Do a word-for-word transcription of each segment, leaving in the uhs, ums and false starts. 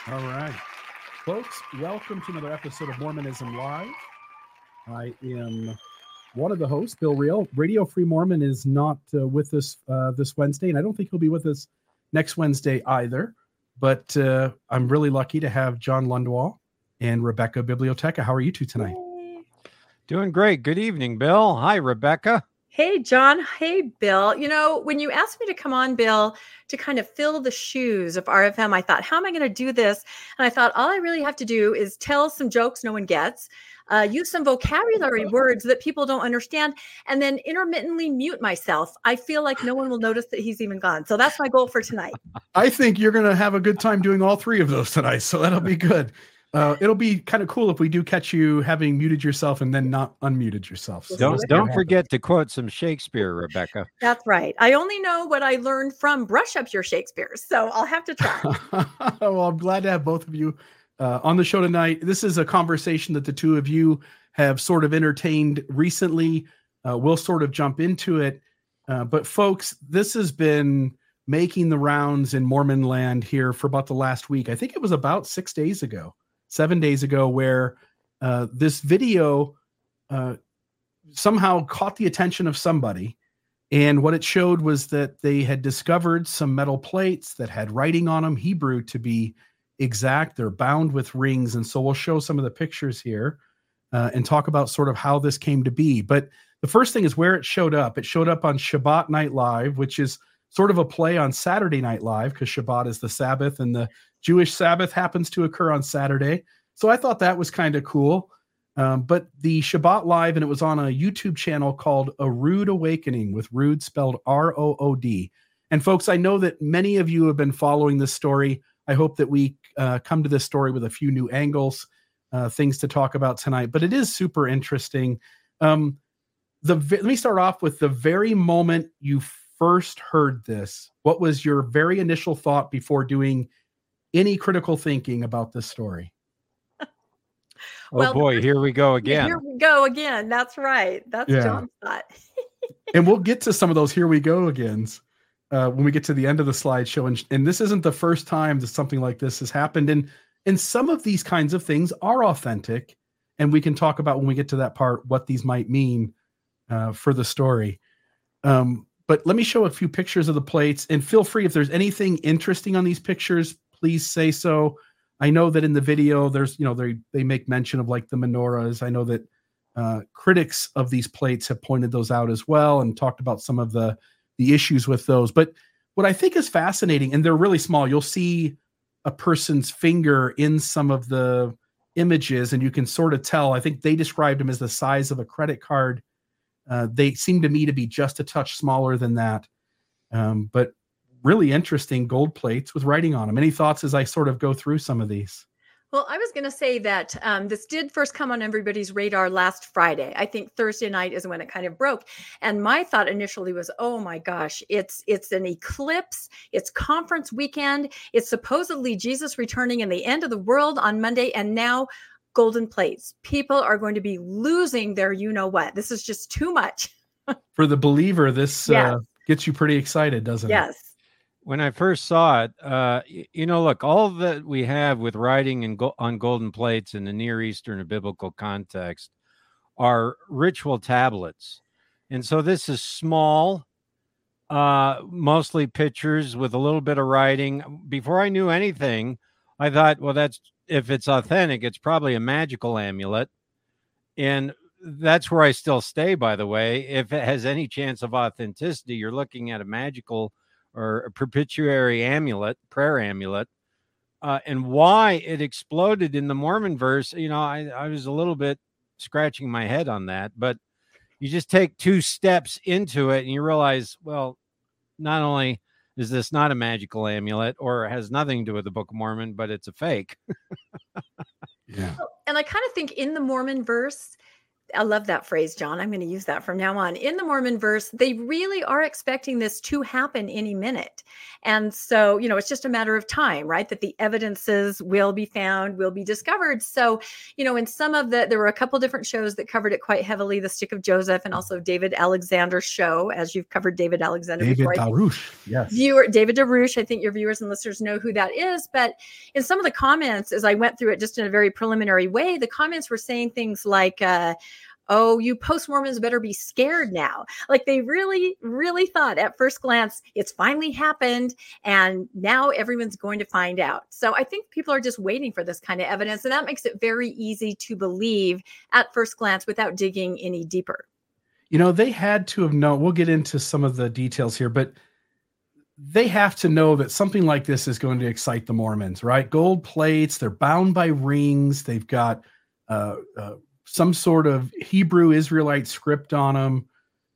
All right. Folks, welcome to another episode of Mormonism Live. I am one of the hosts, Bill Reel. Radio Free Mormon is not uh, with us uh, this Wednesday, and I don't think he'll be with us next Wednesday either. But uh, I'm really lucky to have John Lundwall and Rebecca Biblioteca. How are you two tonight? Yay. Doing great. Good evening, Bill. Hi, Rebecca. Hey, John. Hey, Bill. You know, when you asked me to come on, Bill, to kind of fill the shoes of R F M, I thought, how am I going to do this? And I thought, all I really have to do is tell some jokes no one gets, uh, use some vocabulary words that people don't understand, and then intermittently mute myself. I feel like no one will notice that he's even gone. So that's my goal for tonight. I think you're going to have a good time doing all three of those tonight, so that'll be good. Uh, it'll be kind of cool if we do catch you having muted yourself and then not unmuted yourself. So don't don't forget to quote some Shakespeare, Rebecca. That's right. I only know what I learned from Brush Up Your Shakespeare, so I'll have to try. Well, I'm glad to have both of you uh, on the show tonight. This is a conversation that the two of you have sort of entertained recently. Uh, we'll sort of jump into it. Uh, but folks, this has been making the rounds in Mormon land here for about the last week. I think it was about six days ago. seven days ago, where uh, this video uh, somehow caught the attention of somebody. And what it showed was that they had discovered some metal plates that had writing on them, Hebrew to be exact. They're bound with rings. And so we'll show some of the pictures here uh, and talk about sort of how this came to be. But the first thing is where it showed up. It showed up on Shabbat Night Live, which is sort of a play on Saturday Night Live because Shabbat is the Sabbath and the Jewish Sabbath happens to occur on Saturday. So I thought that was kind of cool. Um, but the Shabbat Live, and it was on a YouTube channel called A Rood Awakening, with Rood spelled R O O D. And folks, I know that many of you have been following this story. I hope that we uh, come to this story with a few new angles, uh, things to talk about tonight. But it is super interesting. Um, the Let me start off with the very moment you first heard this. What was your very initial thought before doing any critical thinking about this story? Oh, Well, boy, here we go again. Here we go again. That's right. That's Yeah. John's thought. And we'll get to some of those here we go agains uh, when we get to the end of the slideshow. And, and this isn't the first time that something like this has happened. And, and some of these kinds of things are authentic. And we can talk about when we get to that part what these might mean uh, for the story. Um, but let me show a few pictures of the plates. And feel free, if there's anything interesting on these pictures, please say so. I know that in the video, there's, you know, they they make mention of like the menorahs. I know that uh, critics of these plates have pointed those out as well and talked about some of the the issues with those. But what I think is fascinating, and they're really small, you'll see a person's finger in some of the images, and you can sort of tell. I think they described them as the size of a credit card. Uh, they seem to me to be just a touch smaller than that. Um, but really interesting gold plates with writing on them. Any thoughts as I sort of go through some of these? Well, I was going to say that um, this did first come on everybody's radar last Friday. I think Thursday night is when it kind of broke. And my thought initially was, oh my gosh, it's it's an eclipse. It's conference weekend. It's supposedly Jesus returning in the end of the world on Monday. And now golden plates. People are going to be losing their you-know-what. This is just too much. For the believer, this Yes. uh, gets you pretty excited, doesn't it? Yes. When I first saw it, uh, y- you know, look, all that we have with writing and go- on golden plates in the Near Eastern or biblical context are ritual tablets. And so this is small, uh, mostly pictures with a little bit of writing. Before I knew anything, I thought, well, that's if it's authentic, it's probably a magical amulet. And that's where I still stay, by the way. If it has any chance of authenticity, you're looking at a magical or a perpetuary amulet, prayer amulet. Uh, and why it exploded in the Mormon verse, you know, I, I was a little bit scratching my head on that. But you just take two steps into it and you realize, well, not only is this not a magical amulet or has nothing to do with the Book of Mormon, but it's a fake. Yeah. And I kind of think in the Mormon verse, I love that phrase, John. I'm going to use that from now on. In the Mormon verse, they really are expecting this to happen any minute. And so, you know, it's just a matter of time, right? That the evidences will be found, will be discovered. So, you know, in some of the, there were a couple different shows that covered it quite heavily, The Stick of Joseph and also David Alexander's show, as you've covered David Alexander David before. Darush, yes. Viewer, David Darush, I think your viewers and listeners know who that is. But in some of the comments, as I went through it just in a very preliminary way, the comments were saying things like, uh, oh, you post-Mormons better be scared now. Like they really, really thought at first glance, it's finally happened. And now everyone's going to find out. So I think people are just waiting for this kind of evidence. And that makes it very easy to believe at first glance without digging any deeper. You know, they had to have known, we'll get into some of the details here, but they have to know that something like this is going to excite the Mormons, right? Gold plates, they're bound by rings. They've got uh, uh, some sort of Hebrew Israelite script on them.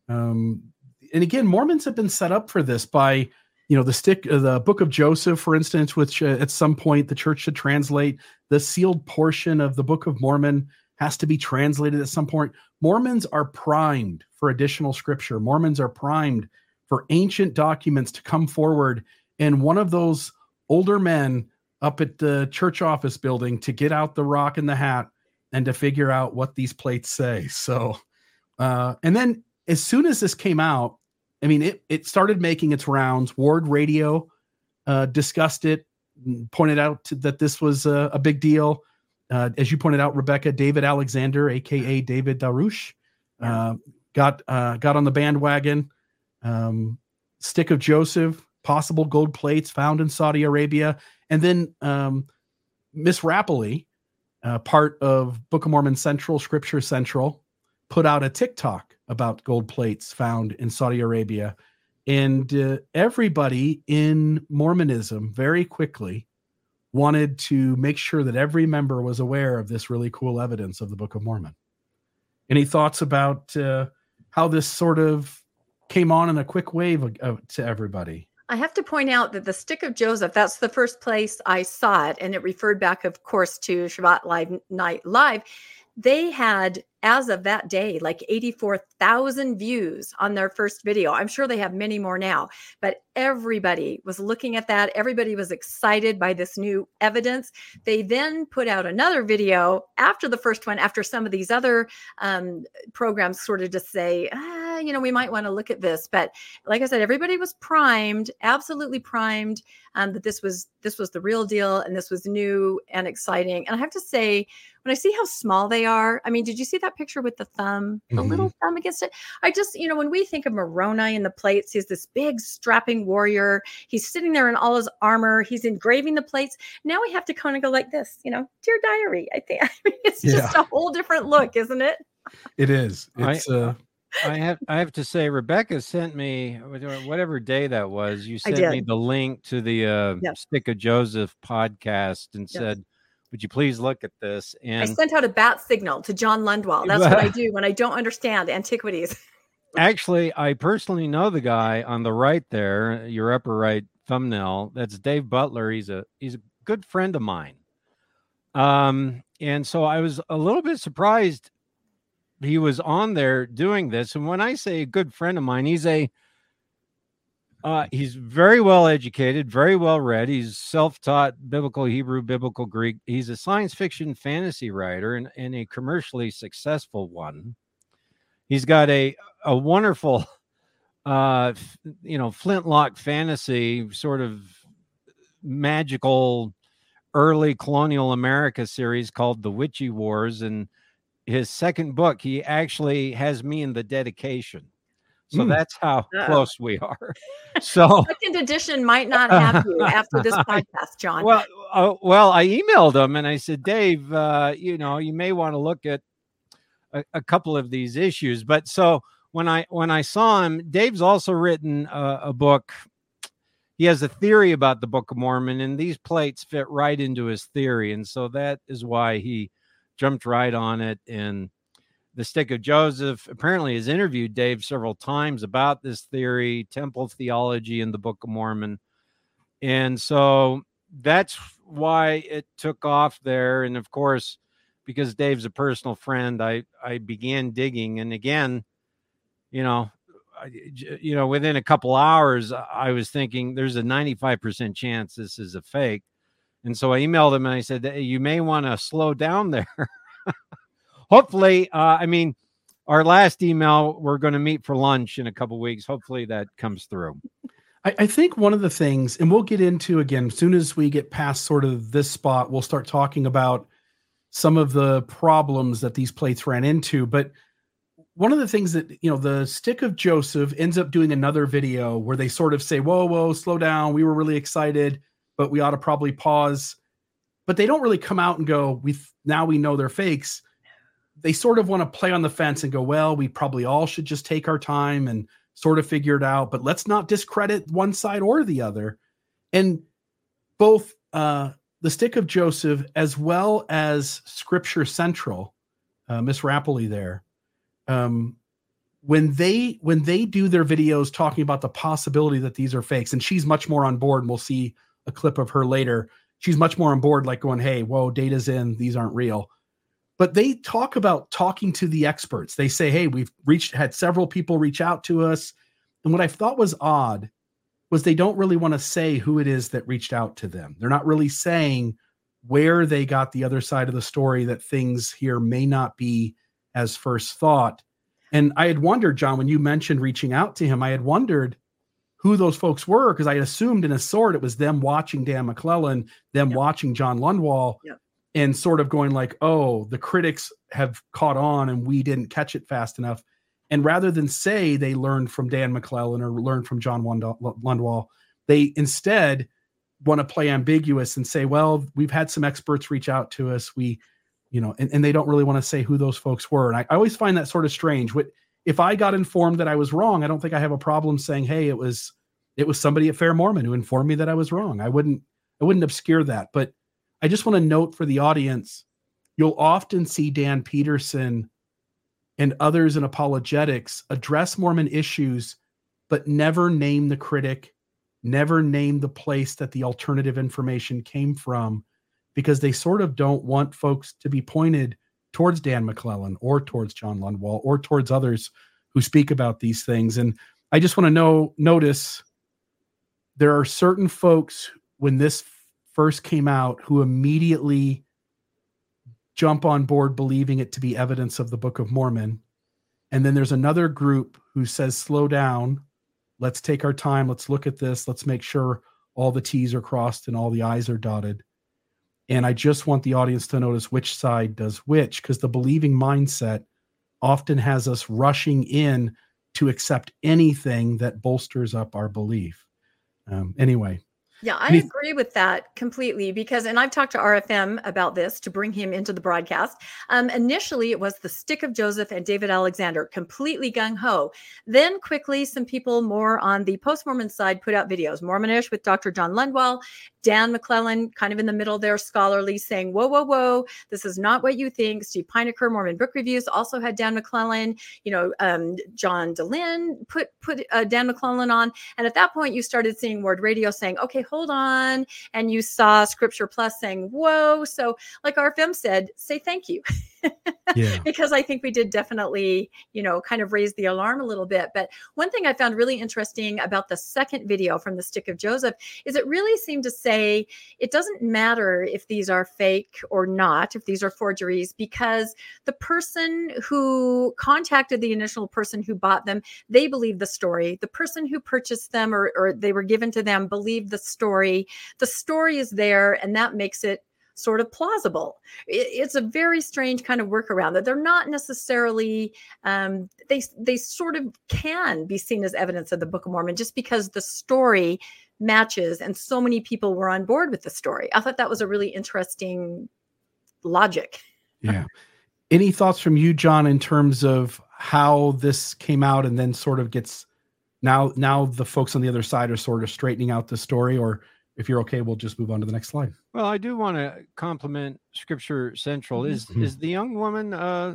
Um, and again, Mormons have been set up for this by, you know, the stick, uh, the Book of Joseph, for instance, which uh, at some point the church should translate. The sealed portion of the Book of Mormon has to be translated at some point. Mormons are primed for additional scripture. Mormons are primed for ancient documents to come forward. And one of those older men up at the church office building to get out the rock and the hat and to figure out what these plates say. So, uh, and then as soon as this came out, I mean, it, it started making its rounds. Ward Radio uh, discussed it, pointed out to, that this was a, a big deal. Uh, as you pointed out, Rebecca, David Alexander, A K A David Darush, uh, got, uh, got on the bandwagon. Um, Stick of Joseph, possible gold plates found in Saudi Arabia. And then um, Miss Rappley, uh, part of Book of Mormon Central, Scripture Central, put out a TikTok about gold plates found in Saudi Arabia. And uh, everybody in Mormonism very quickly wanted to make sure that every member was aware of this really cool evidence of the Book of Mormon. Any thoughts about uh, how this sort of came on in a quick wave of, of, to everybody? I have to point out that the Stick of Joseph, that's the first place I saw it. And it referred back, of course, to Shabbat Live Night Live. They had, as of that day, like eighty-four thousand views on their first video. I'm sure they have many more now, but everybody was looking at that. Everybody was excited by this new evidence. They then put out another video after the first one, after some of these other um, programs sort of just say, ah, you know, we might want to look at this. But like I said, everybody was primed, absolutely primed, um, that this was this was the real deal and this was new and exciting. And I have to say, when I see how small they are, I mean, did you see that picture with the thumb, the mm-hmm. little thumb against it? I just, you know, when we think of Moroni in the plates, he's this big strapping warrior. He's sitting there in all his armor. He's engraving the plates. Now we have to kind of go like this, you know, Dear Diary. I think I mean, it's yeah. just a whole different look, isn't it? It is. It's I, uh I have I have to say, Rebecca sent me whatever day that was. You sent me the link to the uh, yep. Stick of Joseph podcast and yep. said, would you please look at this? And I sent out a bat signal to John Lundwall. That's what I do when I don't understand antiquities. Actually, I personally know the guy on the right there, your upper right thumbnail. That's Dave Butler. He's a he's a good friend of mine. Um, and so I was a little bit surprised he was on there doing this. And when I say a good friend of mine, he's a Uh, he's very well educated, very well read. He's self-taught biblical Hebrew, biblical Greek. He's a science fiction fantasy writer and, and a commercially successful one. He's got a, a wonderful, uh, f- you know, flintlock fantasy sort of magical early colonial America series called The Witchy Wars. And his second book, he actually has me in the dedication. So mm. that's how Uh-oh. close we are. So second edition might not have you after this podcast, John. Well, uh, well, I emailed him and I said, Dave, uh, you know, you may want to look at a, a couple of these issues. But so when I when I saw him, Dave's also written a, a book. He has a theory about the Book of Mormon, and these plates fit right into his theory, and so that is why he jumped right on it. And the Stick of Joseph apparently has interviewed Dave several times about this theory, temple theology in the Book of Mormon. And so that's why it took off there. And of course, because Dave's a personal friend, I, I began digging. And again, you know, I, you know, within a couple hours, I was thinking there's a ninety-five percent chance this is a fake. And so I emailed him and I said, hey, you may want to slow down there. Hopefully, uh, I mean, our last email, we're going to meet for lunch in a couple of weeks. Hopefully that comes through. I, I think one of the things, and we'll get into again, as soon as we get past sort of this spot, we'll start talking about some of the problems that these plates ran into. But one of the things that, you know, the Stick of Joseph ends up doing another video where they sort of say, whoa, whoa, slow down. We were really excited, but we ought to probably pause. But they don't really come out and go, we now we know they're fakes. They sort of want to play on the fence and go, well, we probably all should just take our time and sort of figure it out, but let's not discredit one side or the other. And both uh, the Stick of Joseph, as well as Scripture Central, uh, Miss Rappley there, um, when they when they do their videos talking about the possibility that these are fakes, and she's much more on board, and we'll see a clip of her later. She's much more on board, like going, hey, whoa, data's in, these aren't real. But they talk about talking to the experts. They say, hey, we've reached, had several people reach out to us. And what I thought was odd was they don't really want to say who it is that reached out to them. They're not really saying where they got the other side of the story, that things here may not be as first thought. And I had wondered, John, when you mentioned reaching out to him, I had wondered who those folks were, because I assumed in a sort it was them watching Dan McClellan, them yep. watching John Lundwall. Yep. And sort of going like, oh, the critics have caught on and we didn't catch it fast enough. And rather than say they learned from Dan McClellan or learned from John Lundwall, they instead want to play ambiguous and say, well, we've had some experts reach out to us. We, you know, and, and they don't really want to say who those folks were. And I, I always find that sort of strange. What, if I got informed that I was wrong, I don't think I have a problem saying, hey, it was, it was somebody at Fair Mormon who informed me that I was wrong. I wouldn't, I wouldn't obscure that. But I just want to note for the audience, you'll often see Dan Peterson and others in apologetics address Mormon issues, but never name the critic, never name the place that the alternative information came from, because they sort of don't want folks to be pointed towards Dan McClellan or towards John Lundwall or towards others who speak about these things. And I just want to know, notice there are certain folks when this first came out who immediately jump on board believing it to be evidence of the Book of Mormon. And then there's another group who says, slow down, let's take our time, let's look at this, let's make sure all the T's are crossed and all the I's are dotted. And I just want the audience to notice which side does which, because the believing mindset often has us rushing in to accept anything that bolsters up our belief. Um, anyway. Yeah, I agree with that completely, because, and I've talked to R F M about this to bring him into the broadcast. Um, initially, it was the Stick of Joseph and David Alexander, completely gung-ho. Then quickly, some people more on the post-Mormon side put out videos, Mormonish with Doctor John Lundwall, Dan McClellan, kind of in the middle there, scholarly, saying, whoa, whoa, whoa, this is not what you think. Steve Pinecker, Mormon Book Reviews, also had Dan McClellan. You know, um, John DeLynn put, put uh, Dan McClellan on. And at that point, you started seeing Word Radio saying, okay, hold on. And you saw Scripture Plus saying, whoa. So like R F M said, say thank you. Yeah. Because I think we did definitely, you know, kind of raise the alarm a little bit. But one thing I found really interesting about the second video from the Stick of Joseph is it really seemed to say it doesn't matter if these are fake or not, if these are forgeries, because the person who contacted the initial person who bought them, they believed the story. The person who purchased them or, or they were given to them believed the story. The story is there, and that makes it sort of plausible. It's a very strange kind of workaround that they're not necessarily, um, they, they sort of can be seen as evidence of the Book of Mormon just because the story matches and so many people were on board with the story. I thought that was a really interesting logic. Yeah. Any thoughts from you, John, in terms of how this came out and then sort of gets now, now the folks on the other side are sort of straightening out the story? Or if you're okay, we'll just move on to the next slide. Well, I do want to compliment Scripture Central. Is mm-hmm. is the young woman uh,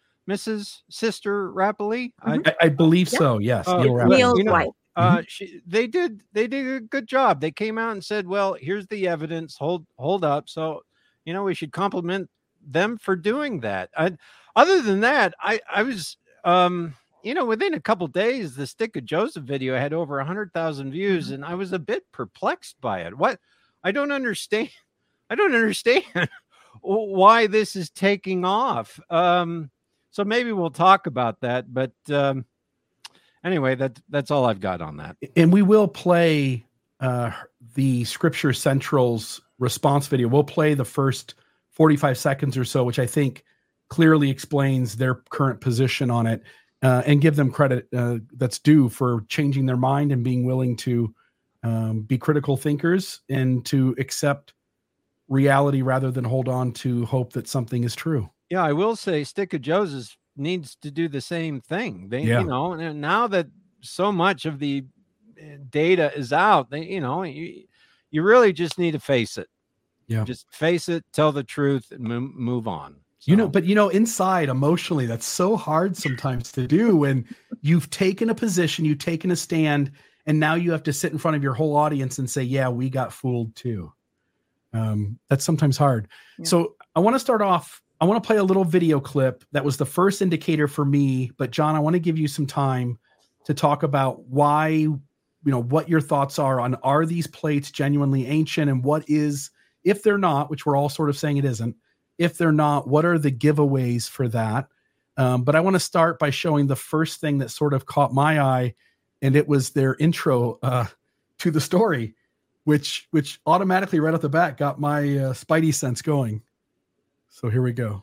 Missus Sister Rappley? Mm-hmm. I, I believe yeah. so. Yes, uh, Neil Neil's you know, wife. Uh, mm-hmm. she, they did they did a good job. They came out and said, "Well, here's the evidence. Hold hold up." So, you know, we should compliment them for doing that. I, other than that, I, I was, um, you know, within a couple days, the Stick of Joseph video had over a hundred thousand views, and I was a bit perplexed by it. What? I don't understand. I don't understand why this is taking off. Um, so maybe we'll talk about that. But um, anyway, that that's all I've got on that. And we will play uh, the Scripture Central's response video. We'll play the first forty-five seconds or so, which I think clearly explains their current position on it, uh, and give them credit uh, that's due for changing their mind and being willing to um, be critical thinkers and to accept reality rather than hold on to hope that something is true. Yeah, I will say Stick of Joseph needs to do the same thing. They, Yeah. you know, and now that so much of the data is out, they, you know, you, you really just need to face it. Yeah. Just face it, tell the truth, and move, move on. So. You know, but you know, inside emotionally, that's so hard sometimes to do when you've taken a position, you've taken a stand, and now you have to sit in front of your whole audience and say, yeah, we got fooled too. Um, that's sometimes hard. Yeah. So I want to start off, I want to play a little video clip that was the first indicator for me. But John, I want to give you some time to talk about why, you know, what your thoughts are on, are these plates genuinely ancient, and what is, if they're not, which we're all sort of saying it isn't, if they're not, what are the giveaways for that? Um, but I want to start by showing the first thing that sort of caught my eye, and it was their intro uh, to the story, which which automatically right off the bat got my uh, spidey sense going. So here we go.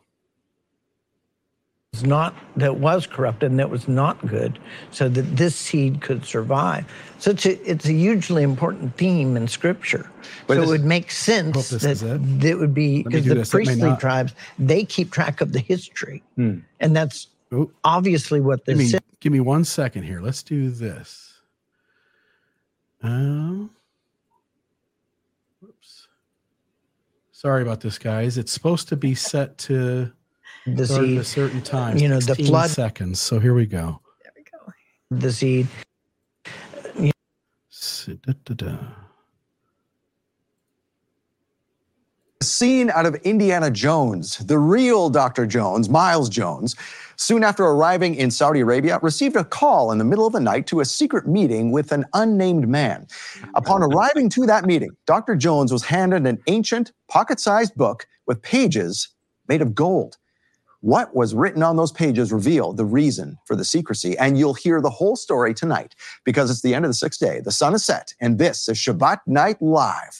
It's not that was corrupted and that was not good, so that this seed could survive. So it's a, it's a hugely important theme in Scripture. But so it would make sense that it. it would be, because the this. priestly tribes, they keep track of the history. Hmm. And that's Ooh. obviously what this give me, is. Give me one second here. Let's do this. Um, whoops. Sorry about this, guys. It's supposed to be set to the start seed, at a certain time. You know, the flood seconds. So here we go. There we go. The seed. Da, da, da. Scene out of Indiana Jones. The real Doctor Jones, Miles Jones, soon after arriving in Saudi Arabia, received a call in the middle of the night to a secret meeting with an unnamed man. Upon arriving to that meeting, Doctor Jones was handed an ancient, pocket-sized book with pages made of gold. What was written on those pages revealed the reason for the secrecy, and you'll hear the whole story tonight, because it's the end of the sixth day. The sun is set, and this is Shabbat Night Live.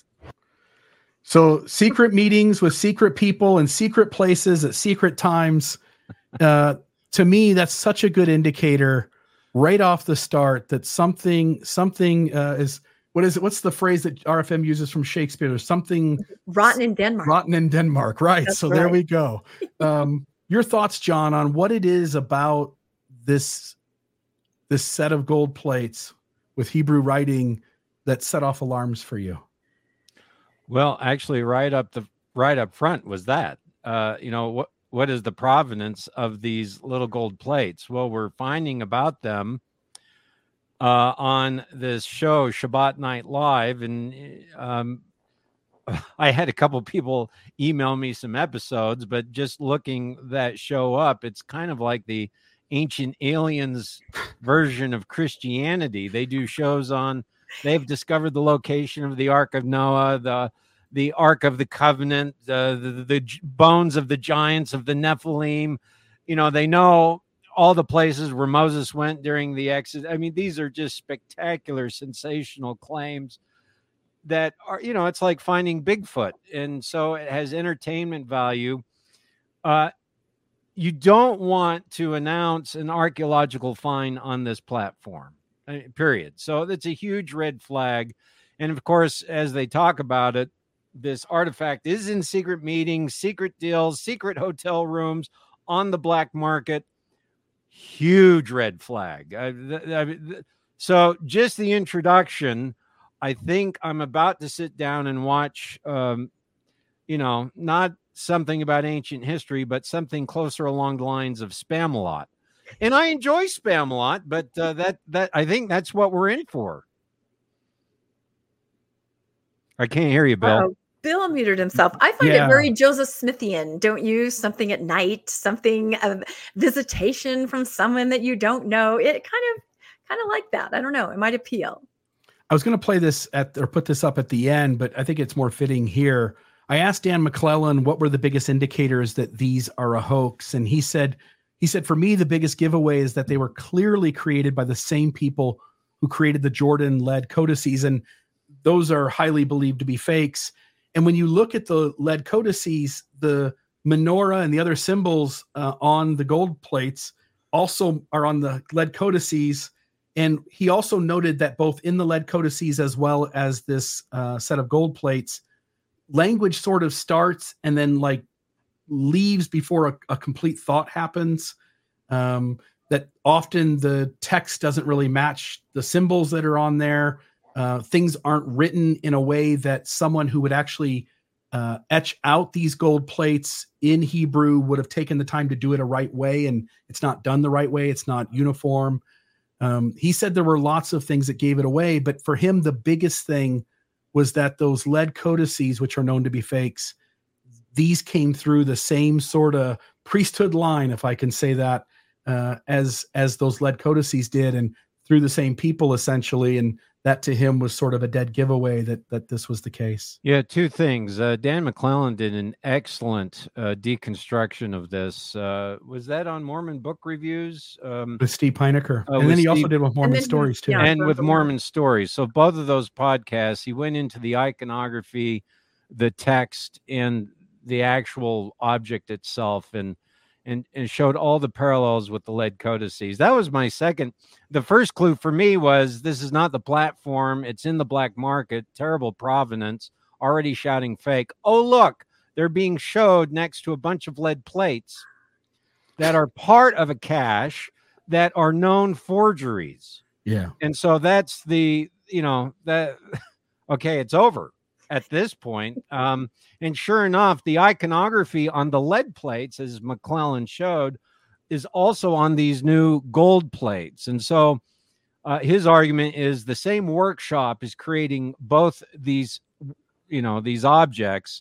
So secret meetings with secret people in secret places at secret times. Uh, to me, that's such a good indicator right off the start that something, something uh, is, what is it? What's the phrase that R F M uses from Shakespeare? There's something rotten in Denmark. Rotten in Denmark. Right. That's so right. There we go. Um, your thoughts, John, on what it is about this, this set of gold plates with Hebrew writing that set off alarms for you? Well, actually, right up the right up front was that. Uh, you know, what what is the provenance of these little gold plates? Well, we're finding about them uh, on this show, Shabbat Night Live, and um, I had a couple people email me some episodes, but just looking that show up, it's kind of like the Ancient Aliens version of Christianity. They do shows on. They've discovered the location of the Ark of Noah, the the Ark of the Covenant, uh, the, the, the bones of the giants of the Nephilim. You know, they know all the places where Moses went during the Exodus. I mean, these are just spectacular, sensational claims that are, you know, it's like finding Bigfoot. And so it has entertainment value. Uh, you don't want to announce an archaeological find on this platform. Period. So that's a huge red flag. And of course, as they talk about it, this artifact is in secret meetings, secret deals, secret hotel rooms on the black market. Huge red flag. I, I, so just the introduction, I think I'm about to sit down and watch, um, you know, not something about ancient history, but something closer along the lines of Spamalot. And I enjoy Spamalot, but uh, that that I think that's what we're in for. I can't hear you, Bill. Uh-oh. Bill muted himself. I find Yeah. it very Joseph Smithian. Don't you? Something at night, something of visitation from someone that you don't know. It kind of, kind of like that. I don't know. It might appeal. I was going to play this at or put this up at the end, but I think it's more fitting here. I asked Dan McClellan what were the biggest indicators that these are a hoax, and he said, he said, for me, the biggest giveaway is that they were clearly created by the same people who created the Jordan-led codices, and those are highly believed to be fakes. And when you look at the lead codices, the menorah and the other symbols uh, on the gold plates also are on the lead codices. And he also noted that both in the lead codices as well as this uh, set of gold plates, language sort of starts and then like leaves before a, a complete thought happens. Um, that often the text doesn't really match the symbols that are on there. Uh, things aren't written in a way that someone who would actually uh, etch out these gold plates in Hebrew would have taken the time to do it a right way. And it's not done the right way. It's not uniform. Um, he said there were lots of things that gave it away, but for him, the biggest thing was that those lead codices, which are known to be fakes, these came through the same sort of priesthood line, if I can say that, uh, as as those lead codices did, and through the same people essentially. And that to him was sort of a dead giveaway that that this was the case. Yeah, two things. Uh, Dan McClellan did an excellent uh, deconstruction of this. Uh, was that on Mormon Book Reviews? Um, With Steve Pinecker. uh, and with then he Steve- also did with Mormon then he- Stories too. yeah. and both with of them. Mormon Stories. So both of those podcasts, he went into the iconography, the text, and the actual object itself, and and and showed all the parallels with the lead codices. That was my second. The first clue for me was this is not the platform. It's in the black market. Terrible provenance. Already shouting fake. Oh, look, they're being showed next to a bunch of lead plates that are part of a cache that are known forgeries. Yeah. And so that's the, you know, that, okay, it's over at this point. Um, and sure enough, the iconography on the lead plates, as McClellan showed, is also on these new gold plates. And so uh, his argument is the same workshop is creating both these, you know, these objects.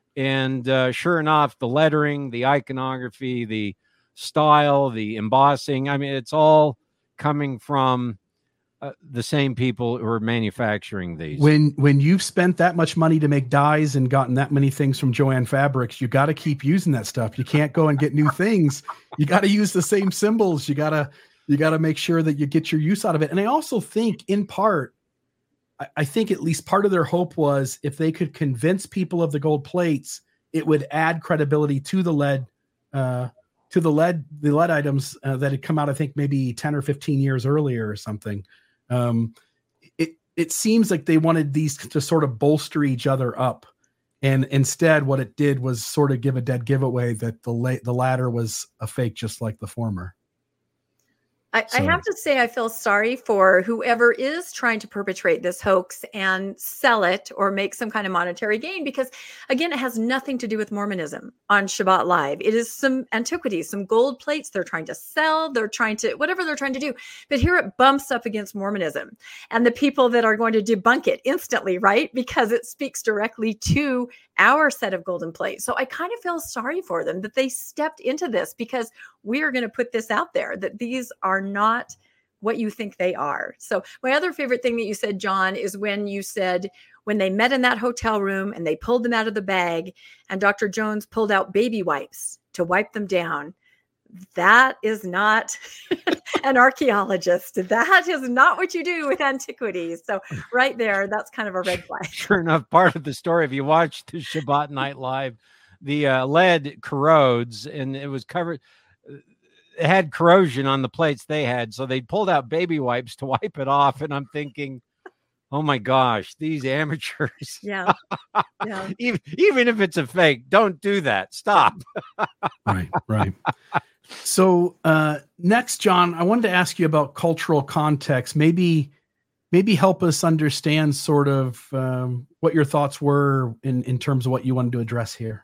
And uh, sure enough, the lettering, the iconography, the style, the embossing, I mean, it's all coming from Uh, the same people who are manufacturing these. When when you've spent that much money to make dyes and gotten that many things from Joanne Fabrics, you got to keep using that stuff. You can't go and get new things. You got to use the same symbols. You got to you got to make sure that you get your use out of it. And I also think, in part, I, I think at least part of their hope was if they could convince people of the gold plates, it would add credibility to the lead uh, to the lead the lead items uh, that had come out. I think maybe ten or fifteen years earlier or something. Um, it it seems like they wanted these to sort of bolster each other up, and instead, what it did was sort of give a dead giveaway that the la- the latter was a fake, just like the former. I, I have to say, I feel sorry for whoever is trying to perpetrate this hoax and sell it or make some kind of monetary gain, because, again, it has nothing to do with Mormonism on Shabbat Live. It is some antiquities, some gold plates they're trying to sell. They're trying to, whatever they're trying to do. But here it bumps up against Mormonism and the people that are going to debunk it instantly, right? Because it speaks directly to our set of golden plates. So I kind of feel sorry for them that they stepped into this, because we are going to put this out there that these are not what you think they are. So my other favorite thing that you said, John, is when you said when they met in that hotel room and they pulled them out of the bag and Doctor Jones pulled out baby wipes to wipe them down. That is not an archaeologist. That is not what you do with antiquities. So right there, that's kind of a red flag. Sure enough, part of the story, if you watch the Shabbat Night Live, the uh, lead corrodes and it was covered. It had corrosion on the plates they had. So they pulled out baby wipes to wipe it off. And I'm thinking, oh my gosh, these amateurs. Yeah. Yeah. even, even if it's a fake, don't do that. Stop. Right, right. So uh, next, John, I wanted to ask you about cultural context. Maybe, maybe help us understand sort of um, what your thoughts were in, in terms of what you wanted to address here.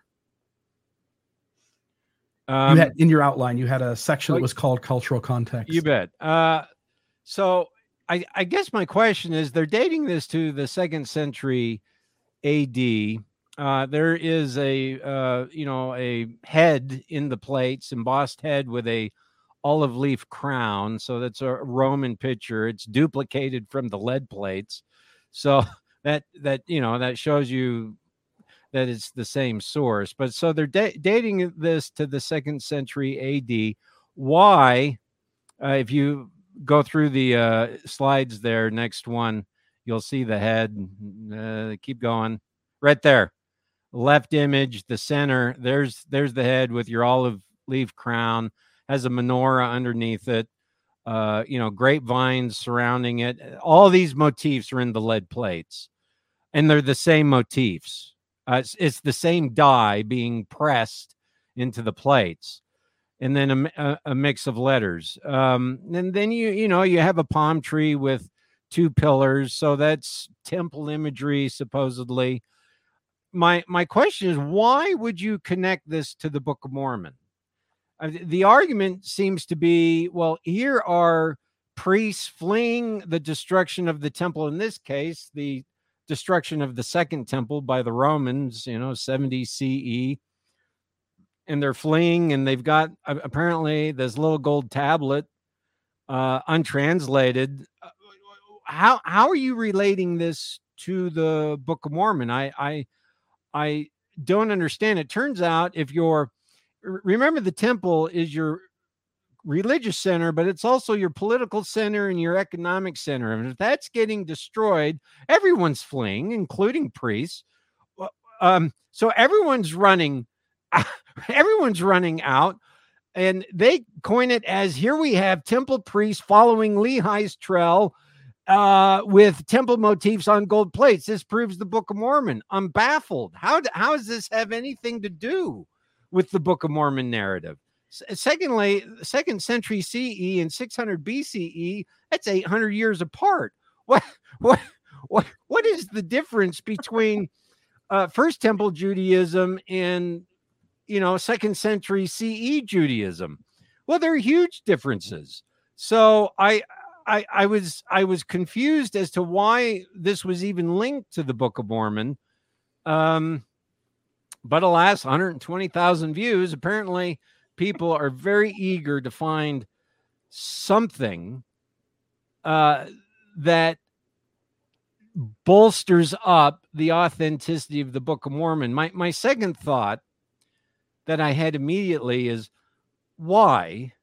Um, you had in your outline, you had a section oh, that was called cultural context. You bet. Uh, so I, I guess my question is, they're dating this to the second century A D. uh, there is a uh, you know a head in the plates, embossed head with a olive leaf crown. So that's a Roman picture. It's duplicated from the lead plates. So that that you know that shows you that it's the same source. But so they're da- dating this to the second century A D. Why? Uh, if you go through the uh, slides there, next one, you'll see the head. Uh, keep going. Right there. Left image, the center. There's there's the head with your olive leaf crown. Has a menorah underneath it. Uh, you know, grapevines surrounding it. All these motifs are in the lead plates, and they're the same motifs. Uh, it's, it's the same dye being pressed into the plates, and then a, a, a mix of letters. Um, and then you you know you have a palm tree with two pillars, so that's temple imagery supposedly. My my question is, why would you connect this to the Book of Mormon? Uh, the argument seems to be, well, here are priests fleeing the destruction of the temple. In this case, the destruction of the second temple by the Romans, you know, seventy C E. And they're fleeing, and they've got uh, apparently this little gold tablet, uh, untranslated. How how are you relating this to the Book of Mormon? I I I don't understand. It turns out if you're remember the temple is your religious center, but it's also your political center and your economic center. And if that's getting destroyed, everyone's fleeing, including priests. Um, so everyone's running, everyone's running out, and they coin it as here we have temple priests following Lehi's trail uh, with temple motifs on gold plates. This proves the Book of Mormon. I'm baffled. How, how does this have anything to do with the Book of Mormon narrative? Secondly, second century C E and six hundred B C E, that's eight hundred years apart. What, what, what, what is the difference between uh, First Temple Judaism and, you know, second century C E Judaism? Well, there are huge differences. So I, I, I was, I was confused as to why this was even linked to the Book of Mormon. Um, But alas, one hundred twenty thousand views. Apparently, people are very eager to find something uh, that bolsters up the authenticity of the Book of Mormon. My, my second thought that I had immediately is, why?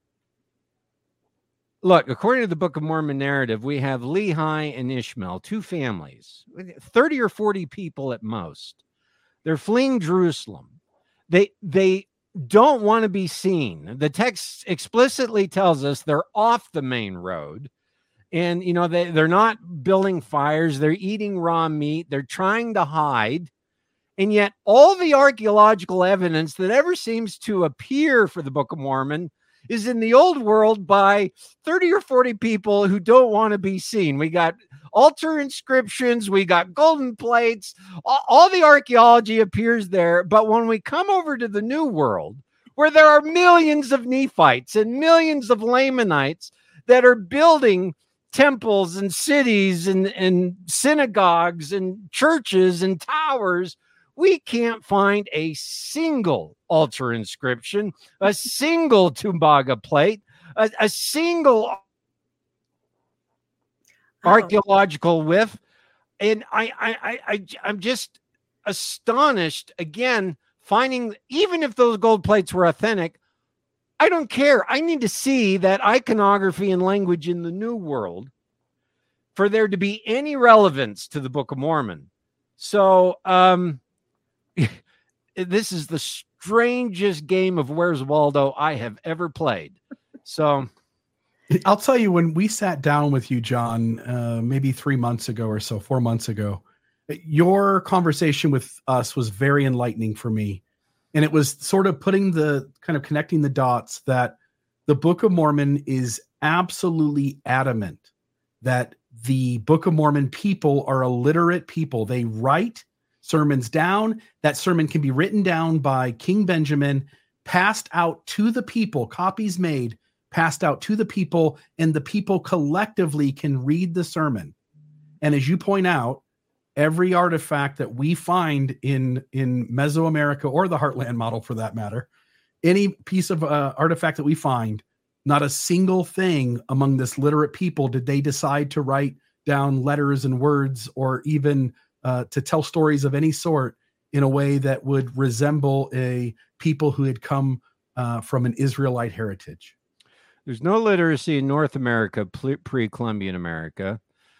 Look, according to the Book of Mormon narrative, we have Lehi and Ishmael, two families, thirty or forty people at most. They're fleeing Jerusalem. They they don't want to be seen. The text explicitly tells us they're off the main road. And, you know, they, they're not building fires. They're eating raw meat. They're trying to hide. And yet all the archaeological evidence that ever seems to appear for the Book of Mormon is in the old world by thirty or forty people who don't want to be seen. We got altar inscriptions, we got golden plates, all, all the archaeology appears there. But when we come over to the New World, where there are millions of Nephites and millions of Lamanites that are building temples and cities and, and synagogues and churches and towers, we can't find a single altar inscription, a single Tumbaga plate, a, a single archaeological whiff. And I, I, I, I'm just astonished again, finding, even if those gold plates were authentic, I don't care. I need to see that iconography and language in the New World for there to be any relevance to the Book of Mormon. So, um, this is the strangest game of Where's Waldo I have ever played. So I'll tell you, when we sat down with you, John, uh, maybe three months ago or so, four months ago, your conversation with us was very enlightening for me. And it was sort of putting the kind of connecting the dots that the Book of Mormon is absolutely adamant that the Book of Mormon people are illiterate people. They write sermons down. That sermon can be written down by King Benjamin, passed out to the people, copies made, passed out to the people, and the people collectively can read the sermon. And as you point out, every artifact that we find in, in Mesoamerica or the Heartland model for that matter, any piece of uh, artifact that we find, not a single thing among this literate people did they decide to write down letters and words or even uh, to tell stories of any sort in a way that would resemble a people who had come uh, from an Israelite heritage. There's no literacy in North America, pre-Columbian America.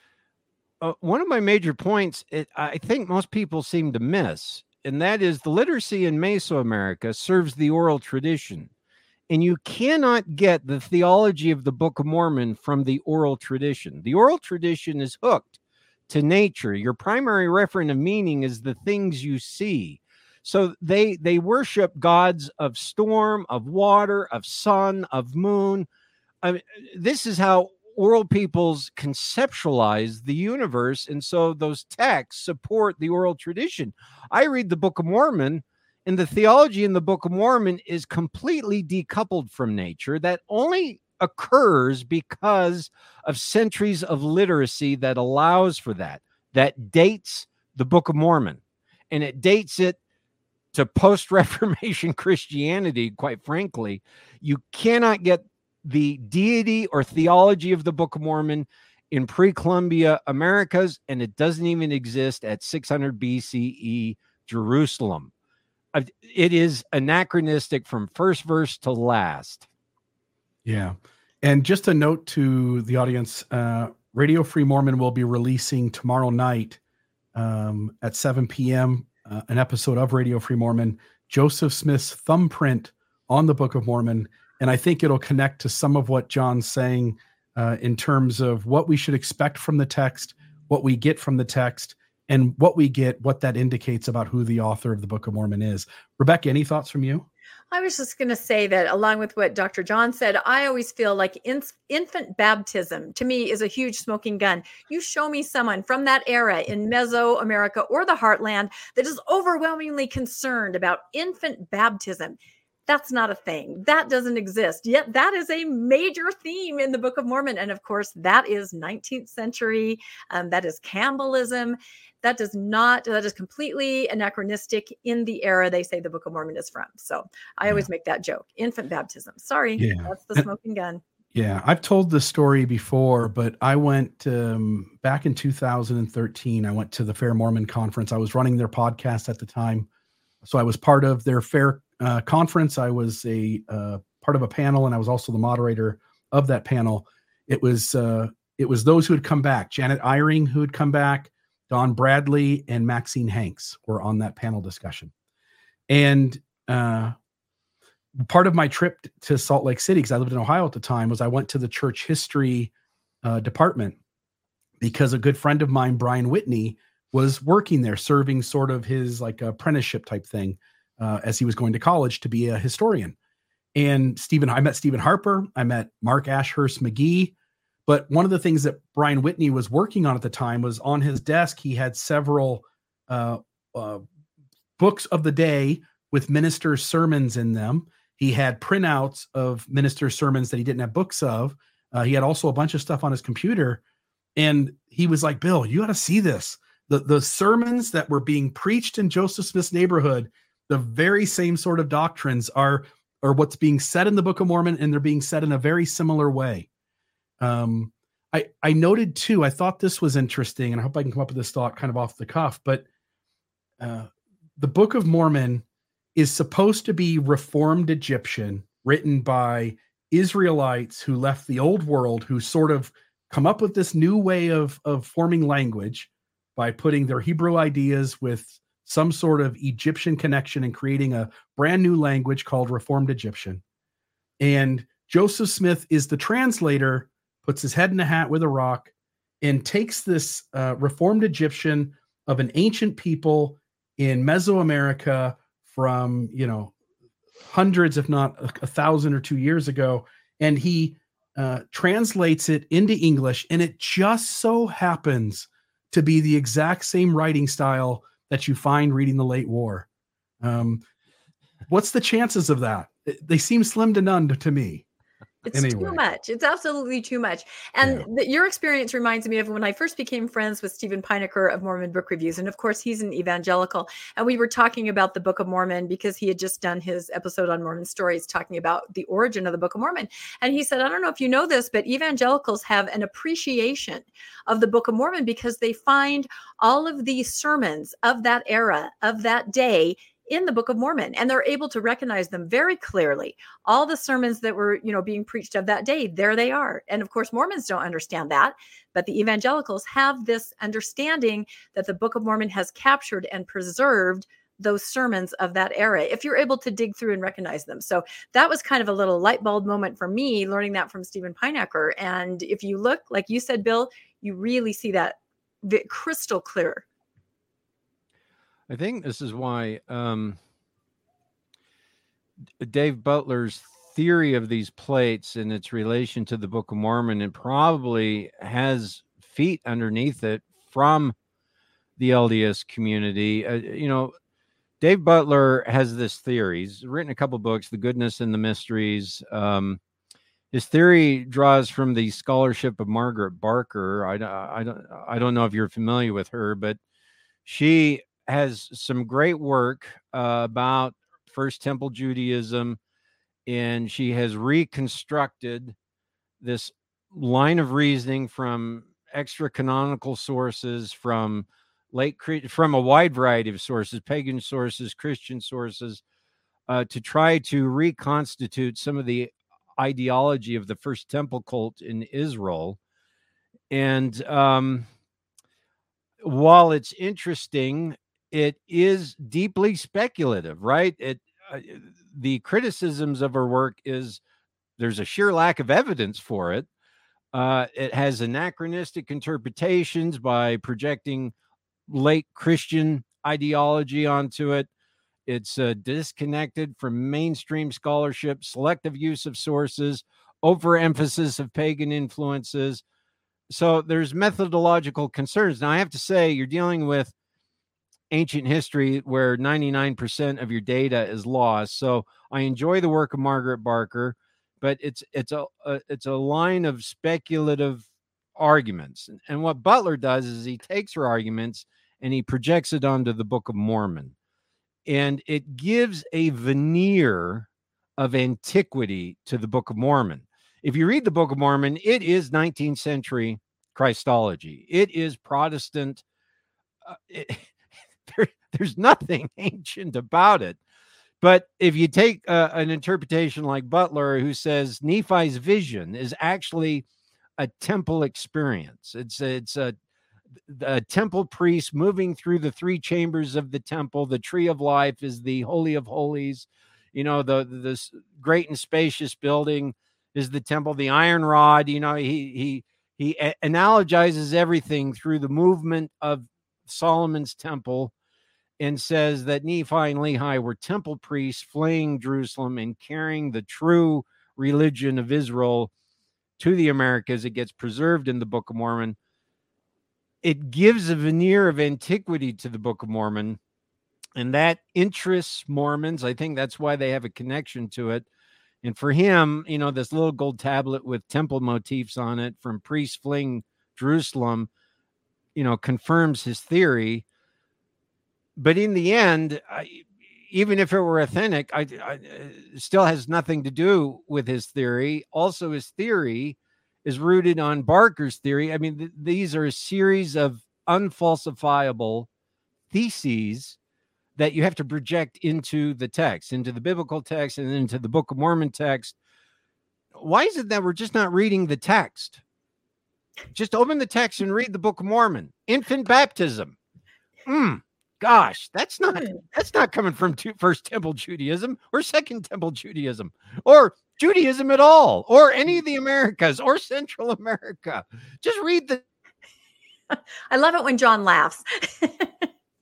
Uh, one of my major points, it, I think most people seem to miss, and that is the literacy in Mesoamerica serves the oral tradition. And you cannot get the theology of the Book of Mormon from the oral tradition. The oral tradition is hooked to nature. Your primary referent of meaning is the things you see. So they they worship gods of storm, of water, of sun, of moon. I mean, this is how oral peoples conceptualize the universe. And so those texts support the oral tradition. I read the Book of Mormon, and the theology in the Book of Mormon is completely decoupled from nature. That only occurs because of centuries of literacy that allows for that, that dates the Book of Mormon. And it dates it to post-Reformation Christianity, quite frankly. You cannot get the deity or theology of the Book of Mormon in pre-Columbia Americas, and it doesn't even exist at six hundred B C E Jerusalem. It is anachronistic from first verse to last. Yeah. And just a note to the audience, uh, Radio Free Mormon will be releasing tomorrow night um, at seven p.m. Uh, an episode of Radio Free Mormon, Joseph Smith's thumbprint on the Book of Mormon. And I think it'll connect to some of what John's saying uh, in terms of what we should expect from the text, what we get from the text, and what we get, what that indicates about who the author of the Book of Mormon is. Rebecca, any thoughts from you? I was just going to say that along with what Doctor John said, I always feel like in, infant baptism to me is a huge smoking gun. You show me someone from that era in Mesoamerica or the Heartland that is overwhelmingly concerned about infant baptism. That's not a thing. That doesn't exist. Yet that is a major theme in the Book of Mormon. And of course, that is nineteenth century. Um, that is Campbellism. That does not, that is completely anachronistic in the era they say the Book of Mormon is from. So I always yeah. make that joke. Infant baptism. Sorry, yeah. that's the smoking gun. Yeah, I've told this story before, but I went um, back in two thousand thirteen. I went to the Fair Mormon Conference. I was running their podcast at the time. So I was part of their Fair uh, Conference. I was a uh, part of a panel, and I was also the moderator of that panel. It was uh, it was those who had come back. Janet Eyring, who had come back, Don Bradley, and Maxine Hanks were on that panel discussion. And uh, part of my trip to Salt Lake City, because I lived in Ohio at the time, was I went to the church history uh, department because a good friend of mine, Brian Whitney, was working there, serving sort of his like apprenticeship type thing uh, as he was going to college to be a historian. And Stephen, I met Stephen Harper, I met Mark Ashurst McGee. But one of the things that Brian Whitney was working on at the time was on his desk, he had several uh, uh, books of the day with ministers' sermons in them. He had printouts of ministers' sermons that he didn't have books of. Uh, he had also a bunch of stuff on his computer. And he was like, Bill, you got to see this. The, the sermons that were being preached in Joseph Smith's neighborhood, the very same sort of doctrines are, are what's being said in the Book of Mormon, and they're being said in a very similar way. Um, I, I noted too, I thought this was interesting, and I hope I can come up with this thought kind of off the cuff, but uh, the Book of Mormon is supposed to be Reformed Egyptian, written by Israelites who left the old world, who sort of come up with this new way of, of forming language by putting their Hebrew ideas with some sort of Egyptian connection and creating a brand new language called Reformed Egyptian. And Joseph Smith is the translator, puts his head in a hat with a rock, and takes this uh, Reformed Egyptian of an ancient people in Mesoamerica from, you know, hundreds, if not a, a thousand or two years ago, and he uh, translates it into English, and it just so happens to be the exact same writing style that you find reading the late war. Um, what's the chances of that? They seem slim to none to, to me. It's Anyway. too much. It's absolutely too much. And Yeah. the, your experience reminds me of when I first became friends with Stephen Pinecker of Mormon Book Reviews. And of course, he's an evangelical. And we were talking about the Book of Mormon because he had just done his episode on Mormon stories, talking about the origin of the Book of Mormon. And he said, I don't know if you know this, but evangelicals have an appreciation of the Book of Mormon because they find all of these sermons of that era, of that day, in the Book of Mormon, and they're able to recognize them very clearly. All the sermons that were, you know, being preached of that day, there they are. And of course, Mormons don't understand that, but the evangelicals have this understanding that the Book of Mormon has captured and preserved those sermons of that era, if you're able to dig through and recognize them. So that was kind of a little light bulb moment for me, learning that from Stephen Pinecker. And if you look, like you said, Bill, you really see that crystal clear. I think this is why um, Dave Butler's theory of these plates and its relation to the Book of Mormon, it probably has feet underneath it from the L D S community. Uh, you know, Dave Butler has this theory. He's written a couple books, The Goodness and the Mysteries. Um, his theory draws from the scholarship of Margaret Barker. I, I, don't, I don't know if you're familiar with her, but she has some great work uh, about First Temple Judaism, and she has reconstructed this line of reasoning from extra canonical sources, from late from a wide variety of sources, pagan sources, Christian sources, uh, to try to reconstitute some of the ideology of the First Temple cult in Israel. And um, while it's interesting, it is deeply speculative, right? It uh, the criticisms of her work is there's a sheer lack of evidence for it. Uh, it has anachronistic interpretations by projecting late Christian ideology onto it. It's uh, disconnected from mainstream scholarship, selective use of sources, overemphasis of pagan influences. So there's methodological concerns. Now, I have to say, you're dealing with ancient history where ninety-nine percent of your data is lost. So I enjoy the work of Margaret Barker, but it's it's a, a it's a line of speculative arguments. And what Butler does is he takes her arguments and he projects it onto the Book of Mormon. And it gives a veneer of antiquity to the Book of Mormon. If you read the Book of Mormon, it is nineteenth century Christology. It is Protestant. Uh, it, There, there's nothing ancient about it. But if you take uh, an interpretation like Butler, who says Nephi's vision is actually a temple experience, it's a, it's a, a temple priest moving through the three chambers of the temple. The tree of life is the Holy of Holies. You know, the this great and spacious building is the temple. The iron rod. You know, he he he analogizes everything through the movement of Solomon's temple, and says that Nephi and Lehi were temple priests fleeing Jerusalem and carrying the true religion of Israel to the Americas. It gets preserved in the Book of Mormon. It gives a veneer of antiquity to the Book of Mormon, and that interests Mormons. I think that's why they have a connection to it. And for him, you know, this little gold tablet with temple motifs on it from priests fleeing Jerusalem, you know, confirms his theory. But in the end, I, even if it were authentic, I, I it still has nothing to do with his theory. Also, his theory is rooted on Barker's theory. I mean, th- these are a series of unfalsifiable theses that you have to project into the text, into the biblical text, and into the Book of Mormon text. Why is it that we're just not reading the text? Just open the text and read the Book of Mormon. Infant baptism. Hmm. Gosh, that's not that's not coming from two, First Temple Judaism or Second Temple Judaism or Judaism at all, or any of the Americas or Central America. Just read the. I love it when John laughs.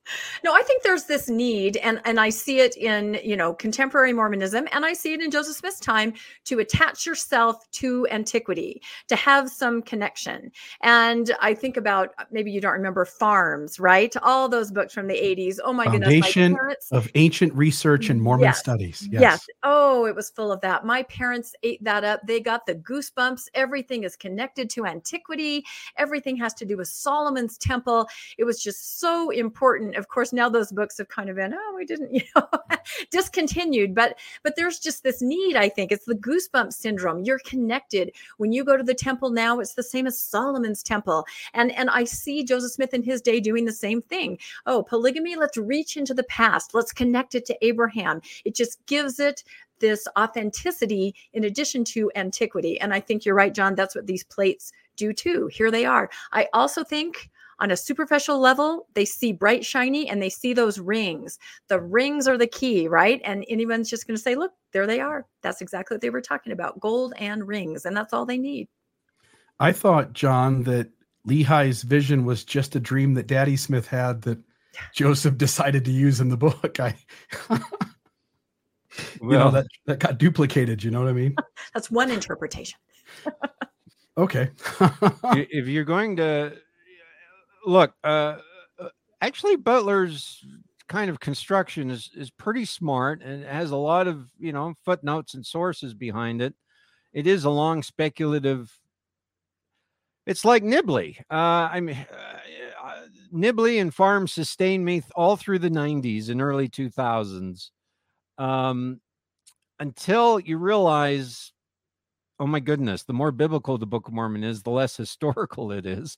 No, I think there's this need, and, and I see it in, you know, contemporary Mormonism, and I see it in Joseph Smith's time, to attach yourself to antiquity, to have some connection. And I think about, maybe you don't remember Farms, right? All those books from the eighties. Oh my Foundation goodness, my parents of Ancient Research and Mormon Yes. Studies. Yes. Yes. Oh, it was full of that. My parents ate that up. They got the goosebumps. Everything is connected to antiquity. Everything has to do with Solomon's temple. It was just so important. Of course, now those books have kind of been, oh, we didn't, you know, discontinued. But but there's just this need, I think. It's the goosebump syndrome. You're connected. When you go to the temple now, it's the same as Solomon's temple. And, and I see Joseph Smith in his day doing the same thing. Oh, polygamy, let's reach into the past. Let's connect it to Abraham. It just gives it this authenticity in addition to antiquity. And I think you're right, John. That's what these plates do too. Here they are. I also think on a superficial level, they see bright, shiny, and they see those rings. The rings are the key, right? And anyone's just going to say, look, there they are. That's exactly what they were talking about. Gold and rings. And that's all they need. I thought, John, that Lehi's vision was just a dream that Daddy Smith had that Joseph decided to use in the book. I, you Well, know, that, that got duplicated. You know what I mean? That's one interpretation. Okay. i- if you're going to look, uh, uh, actually, Butler's kind of construction is is pretty smart and has a lot of, you know, footnotes and sources behind it. It is a long speculative. It's like Nibley. Uh, I mean, uh, uh, Nibley and Farms sustained me th- all through the nineties and early two thousands, um, until you realize, oh my goodness, the more biblical the Book of Mormon is, the less historical it is.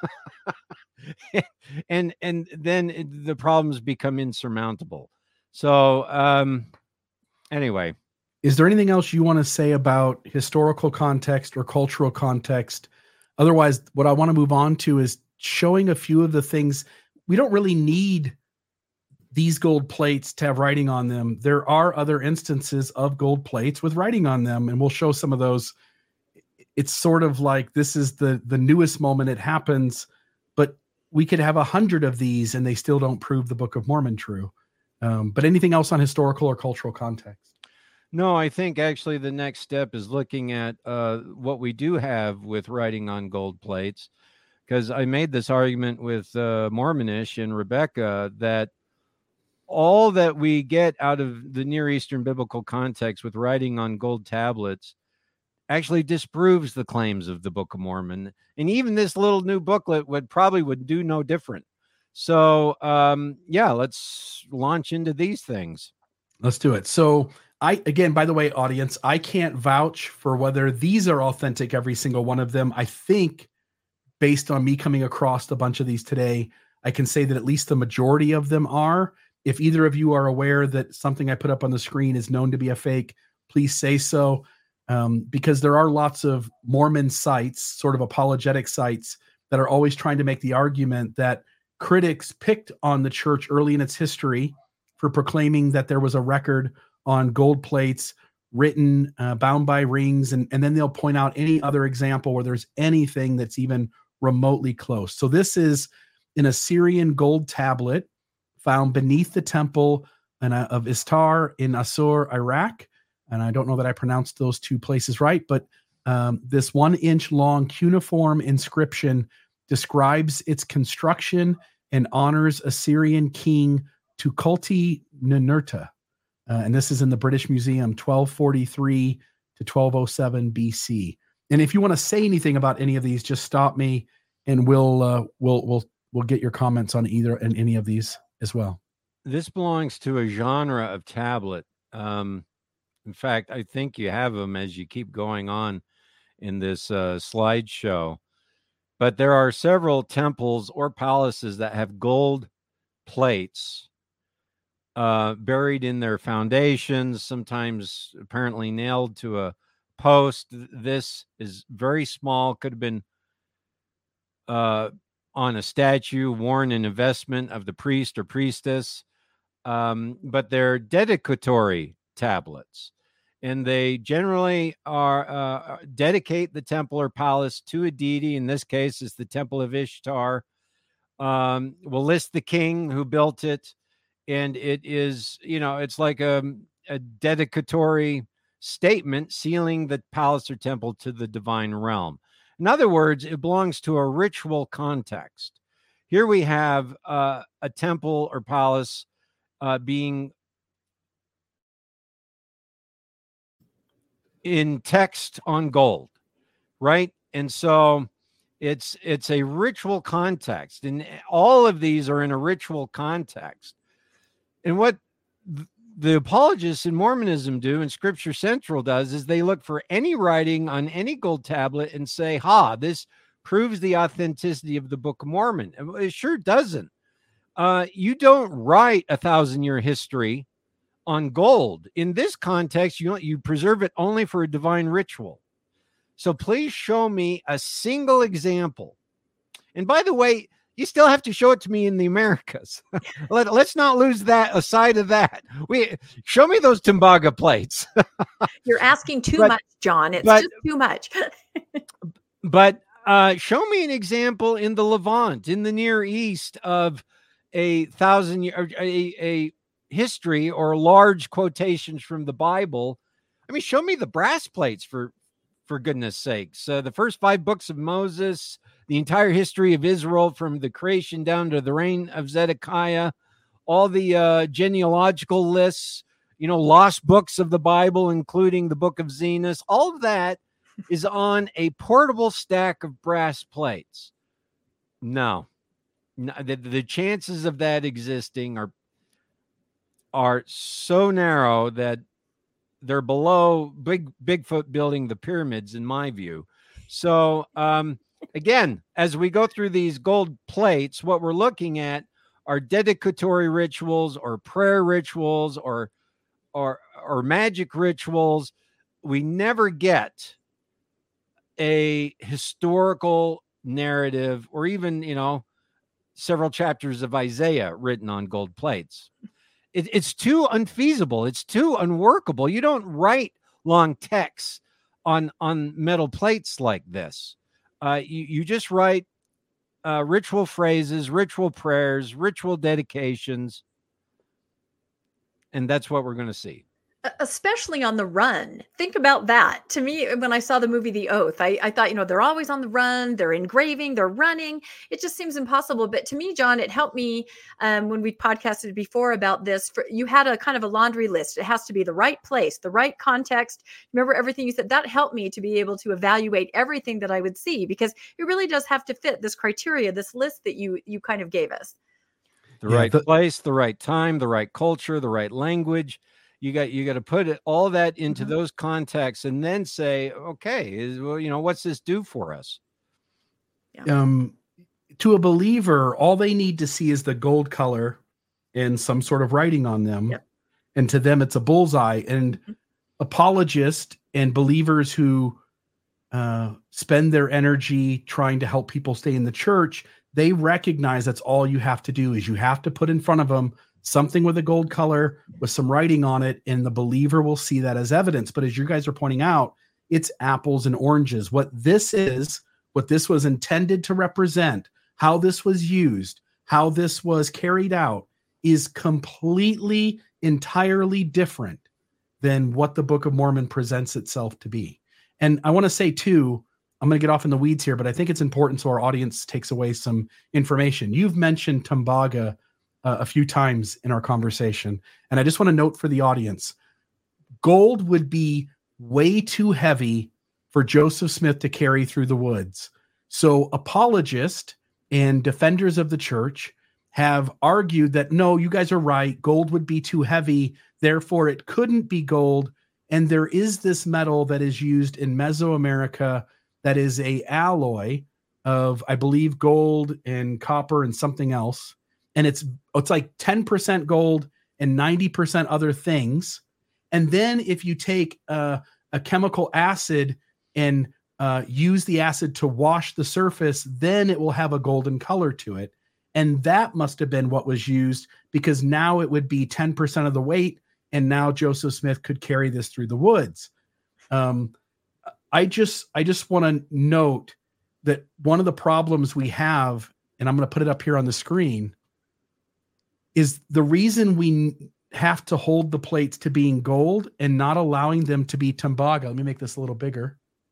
and and then it- the problems become insurmountable. So um, anyway, Is there anything else you want to say about historical context or cultural context? Otherwise, what I want to move on to is showing a few of the things. We don't really need these gold plates to have writing on them. There are other instances of gold plates with writing on them, and we'll show some of those. It's sort of like this is the the newest moment it happens, but we could have a hundred of these and they still don't prove the Book of Mormon true. Um, but anything else on historical or cultural context? no, I think actually the next step is looking at uh, what we do have with writing on gold plates, because I made this argument with uh, Mormonish and Rebecca that all that we get out of the Near Eastern biblical context with writing on gold tablets actually disproves the claims of the Book of Mormon. And even this little new booklet would probably would do no different. So um, yeah, let's launch into these things. Let's do it. So I, again, by the way, audience, I can't vouch for whether these are authentic, every single one of them. I think based on me coming across a bunch of these today, I can say that at least the majority of them are. If either of you are aware that something I put up on the screen is known to be a fake, please say so. Um, because there are lots of Mormon sites, sort of apologetic sites, that are always trying to make the argument that critics picked on the church early in its history for proclaiming that there was a record on gold plates written, uh, bound by rings, and, and then they'll point out any other example where there's anything that's even remotely close. So this is an Assyrian gold tablet found beneath the temple in, uh, of Istar in Assur, Iraq. And I don't know that I pronounced those two places right, but um, this one inch long cuneiform inscription describes its construction and honors Assyrian king Tukulti-Ninurta. Uh, and this is in the British Museum, twelve forty-three to twelve oh seven B C. And if you want to say anything about any of these, just stop me, and we'll uh, we'll we'll we'll get your comments on either and any of these as well. This belongs to a genre of tablet. Um, in fact, I think you have them as you keep going on in this uh, slideshow. But there are several temples or palaces that have gold plates uh, buried in their foundations, sometimes apparently nailed to a post. This is very small, could have been uh, on a statue, worn in a vestment of the priest or priestess. Um, but they're dedicatory tablets, and they generally are uh, dedicate the temple or palace to a deity. In this case, is the Temple of Ishtar. Um, we'll list the king who built it. And it is, you know, it's like a, a dedicatory statement sealing the palace or temple to the divine realm. In other words, it belongs to a ritual context. Here we have uh, a temple or palace uh, being in text on gold, right? And so it's it's a ritual context, and all of these are in a ritual context. And what the apologists in Mormonism do, and Scripture Central does, is they look for any writing on any gold tablet and say, ha, this proves the authenticity of the Book of Mormon. It sure doesn't. Uh, you don't write a thousand-year history on gold. In this context, you, you preserve it only for a divine ritual. So please show me a single example. And by the way, you still have to show it to me in the Americas. Let, let's not lose that aside of that. We show me those Timbaga plates. You're asking too but, much, John. It's but, just too much. But uh, show me an example in the Levant, in the Near East, of a thousand year a, a history or large quotations from the Bible. I mean, show me the brass plates for for goodness sakes. Uh, the first five books of Moses, the entire history of Israel from the creation down to the reign of Zedekiah, all the uh, genealogical lists, you know, lost books of the Bible, including the book of Zenos, all of that is on a portable stack of brass plates. No, no the, the chances of that existing are, are so narrow that they're below big Bigfoot building the pyramids, in my view. So, um, again, as we go through these gold plates, what we're looking at are dedicatory rituals or prayer rituals or or or magic rituals. We never get a historical narrative or even, you know, several chapters of Isaiah written on gold plates. It, it's too unfeasible. It's too unworkable. You don't write long texts on on metal plates like this. Uh, you, you just write uh, ritual phrases, ritual prayers, ritual dedications, and that's what we're going to see. Especially on the run. Think about that. To me, when I saw the movie The Oath, I, I thought, you know, they're always on the run, they're engraving, they're running. It just seems impossible. But to me, John, it helped me um, when we podcasted before about this. For, you had a kind of a laundry list. It has to be the right place, the right context. Remember everything you said? That helped me to be able to evaluate everything that I would see, because it really does have to fit this criteria, this list that you you kind of gave us. The Yeah, right the- place, the right time, the right culture, the right language. You got you got to put it all that into Mm-hmm. those contexts and then say, okay, is, well, you know, what's this do for us? Um, to a believer, all they need to see is the gold color and some sort of writing on them. Yep. And to them, it's a bullseye. And Mhm. apologists and believers who uh, spend their energy trying to help people stay in the church, they recognize that's all you have to do is you have to put in front of them something with a gold color with some writing on it, and the believer will see that as evidence. But as you guys are pointing out, it's apples and oranges. What this is, what this was intended to represent, how this was used, how this was carried out is completely, entirely different than what the Book of Mormon presents itself to be. And I want to say too, I'm going to get off in the weeds here, but I think it's important so our audience takes away some information. You've mentioned Timbaga Uh, a few times in our conversation. And I just want to note for the audience, gold would be way too heavy for Joseph Smith to carry through the woods. So apologists and defenders of the church have argued that, no, you guys are right. Gold would be too heavy. Therefore, it couldn't be gold. And there is this metal that is used in Mesoamerica that is a alloy of, I believe, gold and copper and something else. And it's it's like ten percent gold and ninety percent other things. And then if you take uh, a chemical acid and uh, use the acid to wash the surface, then it will have a golden color to it. And that must have been what was used, because now it would be ten percent of the weight. And now Joseph Smith could carry this through the woods. Um, I just I just want to note that one of the problems we have and I'm going to put it up here on the screen, is the reason we have to hold the plates to being gold and not allowing them to be Tembaga. Let me make this a little bigger.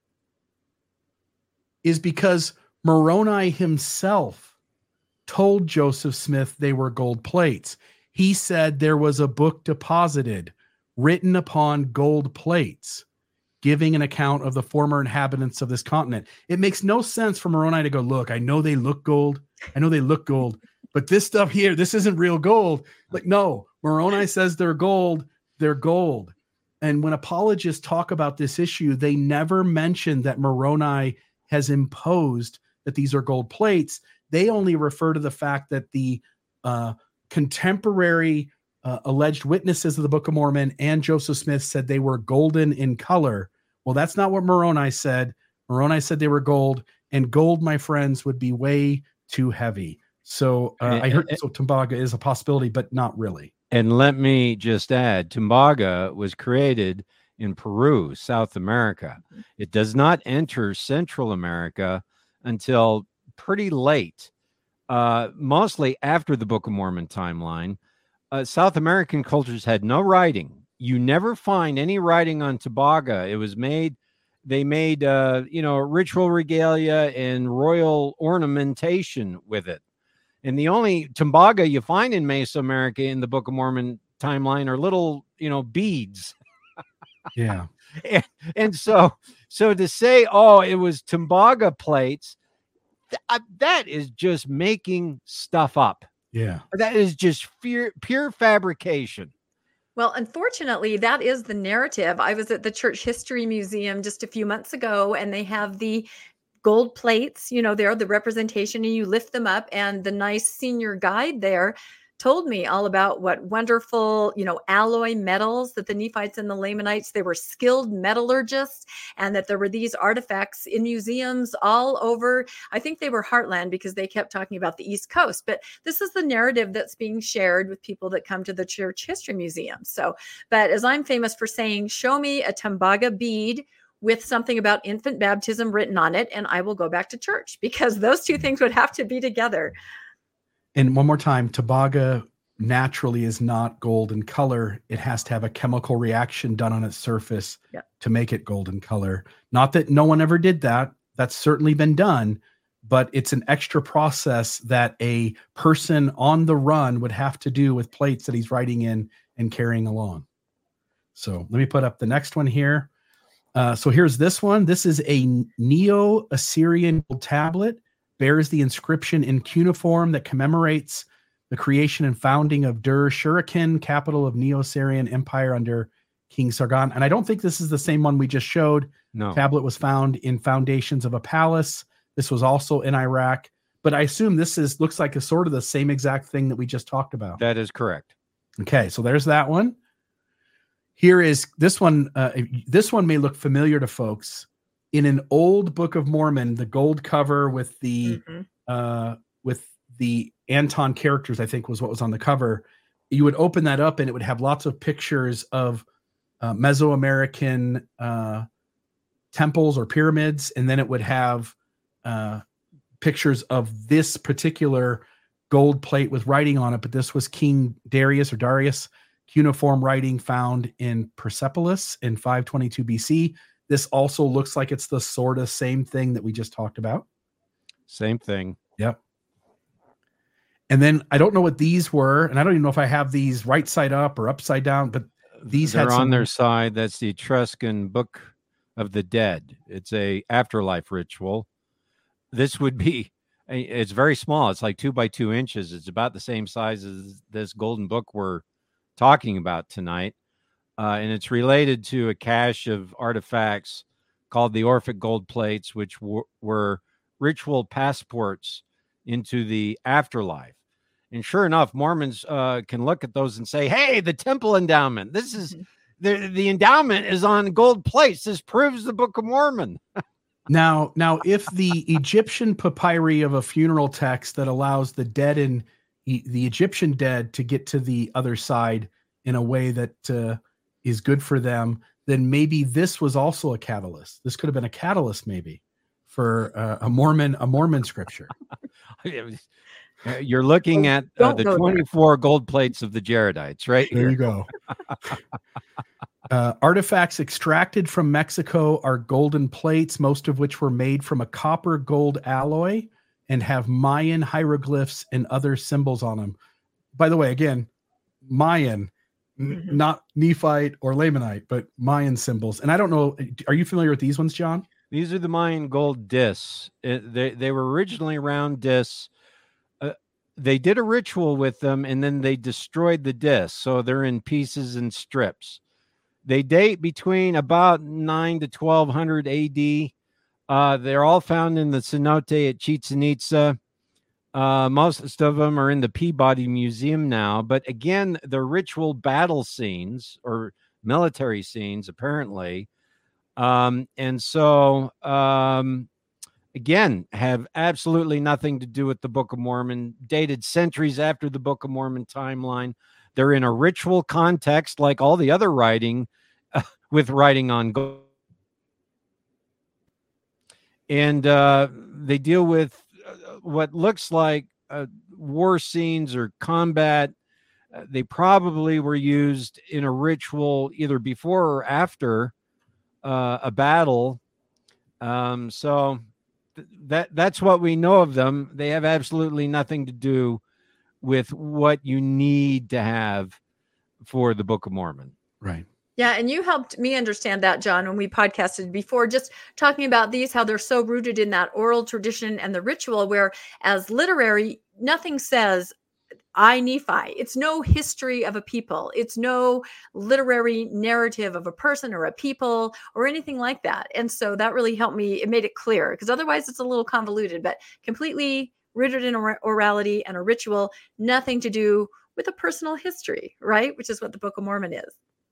Is because Moroni himself told Joseph Smith they were gold plates. He said there was a book deposited, written upon gold plates, giving an account of the former inhabitants of this continent. It makes no sense for Moroni to go, look, I know they look gold. I know they look gold, but this stuff here, this isn't real gold. Like, no, Moroni says they're gold. They're gold. And when apologists talk about this issue, they never mention that Moroni has imposed that these are gold plates. They only refer to the fact that the uh, contemporary uh, alleged witnesses of the Book of Mormon and Joseph Smith said they were golden in color. Well, that's not what Moroni said. Moroni said they were gold, and gold, my friends, would be way too heavy. So uh, I heard so Tembaga is a possibility, but not really. And let me just add, Tembaga was created in Peru, South America. It does not enter Central America until pretty late, uh, mostly after the Book of Mormon timeline. Uh, South American cultures had no writing. You never find any writing on Tembaga. It was made, they made, uh, you know, ritual regalia and royal ornamentation with it. And the only Tembaga you find in Mesoamerica in the Book of Mormon timeline are little, you know, beads. Yeah. and, and so, so to say, oh, it was Tembaga plates, th- uh, that is just making stuff up. Yeah. That is just pure, pure fabrication. Well, unfortunately, that is the narrative. I was at the Church History Museum just a few months ago, and they have the gold plates, you know, they're the representation, and you lift them up, and the nice senior guide there told me all about what wonderful, you know, alloy metals that the Nephites and the Lamanites, they were skilled metallurgists, and that there were these artifacts in museums all over. I think they were Heartland because they kept talking about the East Coast, but this is the narrative that's being shared with people that come to the Church History Museum. So, but as I'm famous for saying, show me a Tembaga bead with something about infant baptism written on it, and I will go back to church, because those two things would have to be together. And one more time, Tembaga naturally is not gold in color. It has to have a chemical reaction done on its surface yeah. to make it golden color. Not that no one ever did that. That's certainly been done, but it's an extra process that a person on the run would have to do with plates that he's writing in and carrying along. So let me put up the next one here. Uh, so here's this one. This is a Neo-Assyrian tablet. Bears the inscription in cuneiform that commemorates the creation and founding of Dur Shuriken, capital of Neo-Assyrian Empire under King Sargon. And I don't think this is the same one we just showed. No. Tablet was found in foundations of a palace. This was also in Iraq. But I assume this is looks like a sort of the same exact thing that we just talked about. That is correct. Okay, so there's that one. Here is this one. Uh, this one may look familiar to folks. In an old Book of Mormon, the gold cover with the mm-hmm. uh, with the Anton characters, I think was what was on the cover. You would open that up, and it would have lots of pictures of uh, Mesoamerican uh, temples or pyramids, and then it would have uh, pictures of this particular gold plate with writing on it. But this was King Darius or Darius cuneiform writing found in Persepolis in five twenty-two B C. This also looks like it's the sort of same thing that we just talked about. Same thing. Yep. And then I don't know what these were, and I don't even know if I have these right side up or upside down, but these They're had some... on their side. That's the Etruscan Book of the Dead. It's a afterlife ritual. This would be, it's very small. It's like two by two inches. It's about the same size as this golden book we're talking about tonight. Uh, and it's related to a cache of artifacts called the Orphic gold plates, which w- were ritual passports into the afterlife. And sure enough, Mormons uh, can look at those and say, hey, the temple endowment. This is mm-hmm. the, the endowment is on gold plates. This proves the Book of Mormon. now, now, if the Egyptian papyri of a funeral text that allows the dead and e- the Egyptian dead to get to the other side in a way that uh, is good for them, then maybe this was also a catalyst. This could have been a catalyst maybe for uh, a Mormon, a Mormon scripture. You're looking at uh, the twenty-four gold plates of the Jaredites, right? There here. you go. uh, artifacts extracted from Mexico are golden plates, most of which were made from a copper gold alloy and have Mayan hieroglyphs and other symbols on them. By the way, again, Mayan, mm-hmm. n- not Nephite or Lamanite, but Mayan symbols. And I don't know, are you familiar with these ones, John? These are the Mayan gold discs. It, they, they were originally round discs. Uh, they did a ritual with them, and then they destroyed the discs. So they're in pieces and strips. They date between about nine to twelve hundred A D. Uh, they're all found in the cenote at Chichen Itza. Uh, most of them are in the Peabody Museum now. But again, the ritual battle scenes or military scenes, apparently, Um, and so, um, again, have absolutely nothing to do with the Book of Mormon, dated centuries after the Book of Mormon timeline. They're in a ritual context, like all the other writing uh, with writing on gold. And uh, they deal with uh, what looks like uh, war scenes or combat. Uh, they probably were used in a ritual either before or after Uh, a battle. Um, so th- that that's what we know of them. They have absolutely nothing to do with what you need to have for the Book of Mormon. Right. Yeah, and you helped me understand that, John, when we podcasted before, just talking about these, how they're so rooted in that oral tradition and the ritual, where as literary, nothing says I, Nephi. It's no history of a people. It's no literary narrative of a person or a people or anything like that. And so that really helped me. It made it clear, because otherwise it's a little convoluted, but completely rooted in or- orality and a ritual, nothing to do with a personal history, right? Which is what the Book of Mormon is.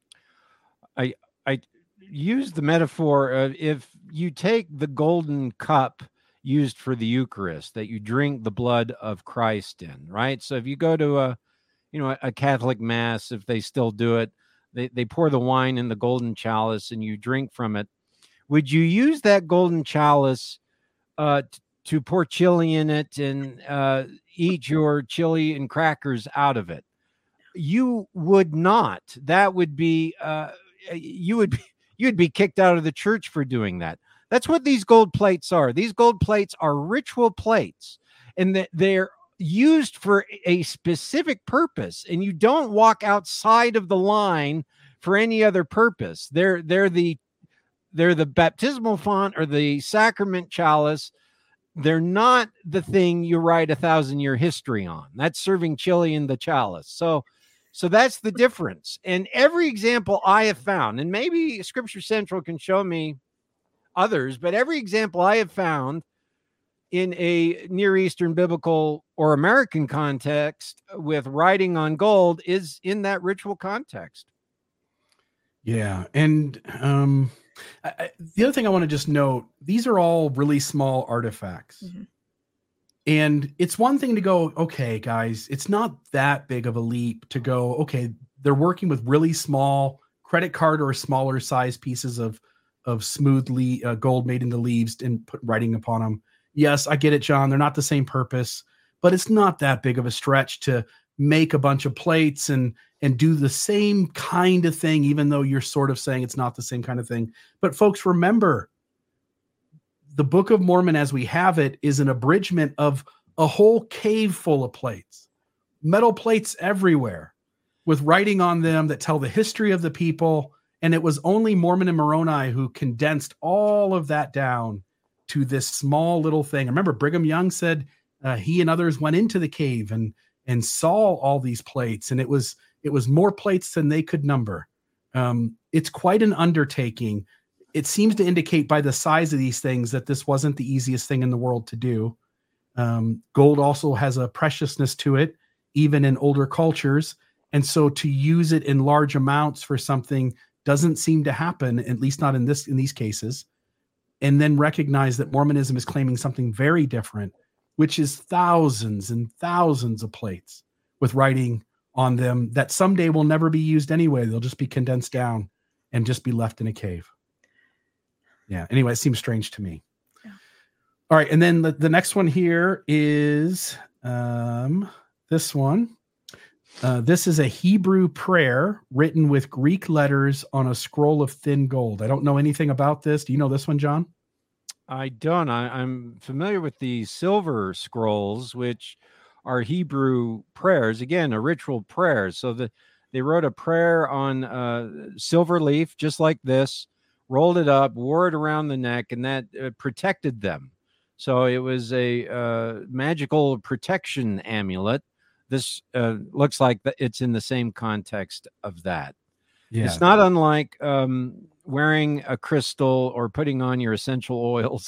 I I use the metaphor of if you take the golden cup used for the Eucharist that you drink the blood of Christ in, right? So if you go to a, you know, a Catholic mass, if they still do it, they, they pour the wine in the golden chalice and you drink from it. Would you use that golden chalice uh, t- to pour chili in it and uh, eat your chili and crackers out of it? You would not. That would be, uh, you would be, you'd be kicked out of the church for doing that. That's what these gold plates are. These gold plates are ritual plates, and that they're used for a specific purpose. And you don't walk outside of the line for any other purpose. They're they're the they're the baptismal font or the sacrament chalice. They're not the thing you write a thousand year history on. That's serving chili in the chalice. So, so that's the difference. And every example I have found, and maybe Scripture Central can show me others, but every example I have found in a Near Eastern biblical or American context with writing on gold is in that ritual context. Yeah. And um, I, I, the other thing I want to just note, these are all really small artifacts. Mm-hmm. And it's one thing to go, okay, guys, it's not that big of a leap to go, okay, they're working with really small credit card or smaller size pieces of of smoothly uh, gold made into leaves and put writing upon them. Yes, I get it, John. They're not the same purpose, but it's not that big of a stretch to make a bunch of plates and and do the same kind of thing, even though you're sort of saying it's not the same kind of thing. But folks, remember, the Book of Mormon as we have it is an abridgment of a whole cave full of plates, metal plates everywhere with writing on them that tell the history of the people. And it was only Mormon and Moroni who condensed all of that down to this small little thing. Remember, Brigham Young said uh, he and others went into the cave and and saw all these plates, and it was it was more plates than they could number. Um, it's quite an undertaking. It seems to indicate by the size of these things that this wasn't the easiest thing in the world to do. Um, gold also has a preciousness to it, even in older cultures. And so to use it in large amounts for something doesn't seem to happen, at least not in this in these cases. And then recognize that Mormonism is claiming something very different, which is thousands and thousands of plates with writing on them that someday will never be used anyway. They'll just be condensed down and just be left in a cave. Yeah. Anyway, it seems strange to me. Yeah. All right. And then the, the next one here is um, this one. Uh, this is a Hebrew prayer written with Greek letters on a scroll of thin gold. I don't know anything about this. Do you know this one, John? I don't. I, I'm familiar with the silver scrolls, which are Hebrew prayers. Again, a ritual prayer. So the, they wrote a prayer on uh, silver leaf, just like this, rolled it up, wore it around the neck, and that uh, protected them. So it was a uh, magical protection amulet. This uh, looks like it's in the same context of that. Yeah. It's not unlike um, wearing a crystal or putting on your essential oils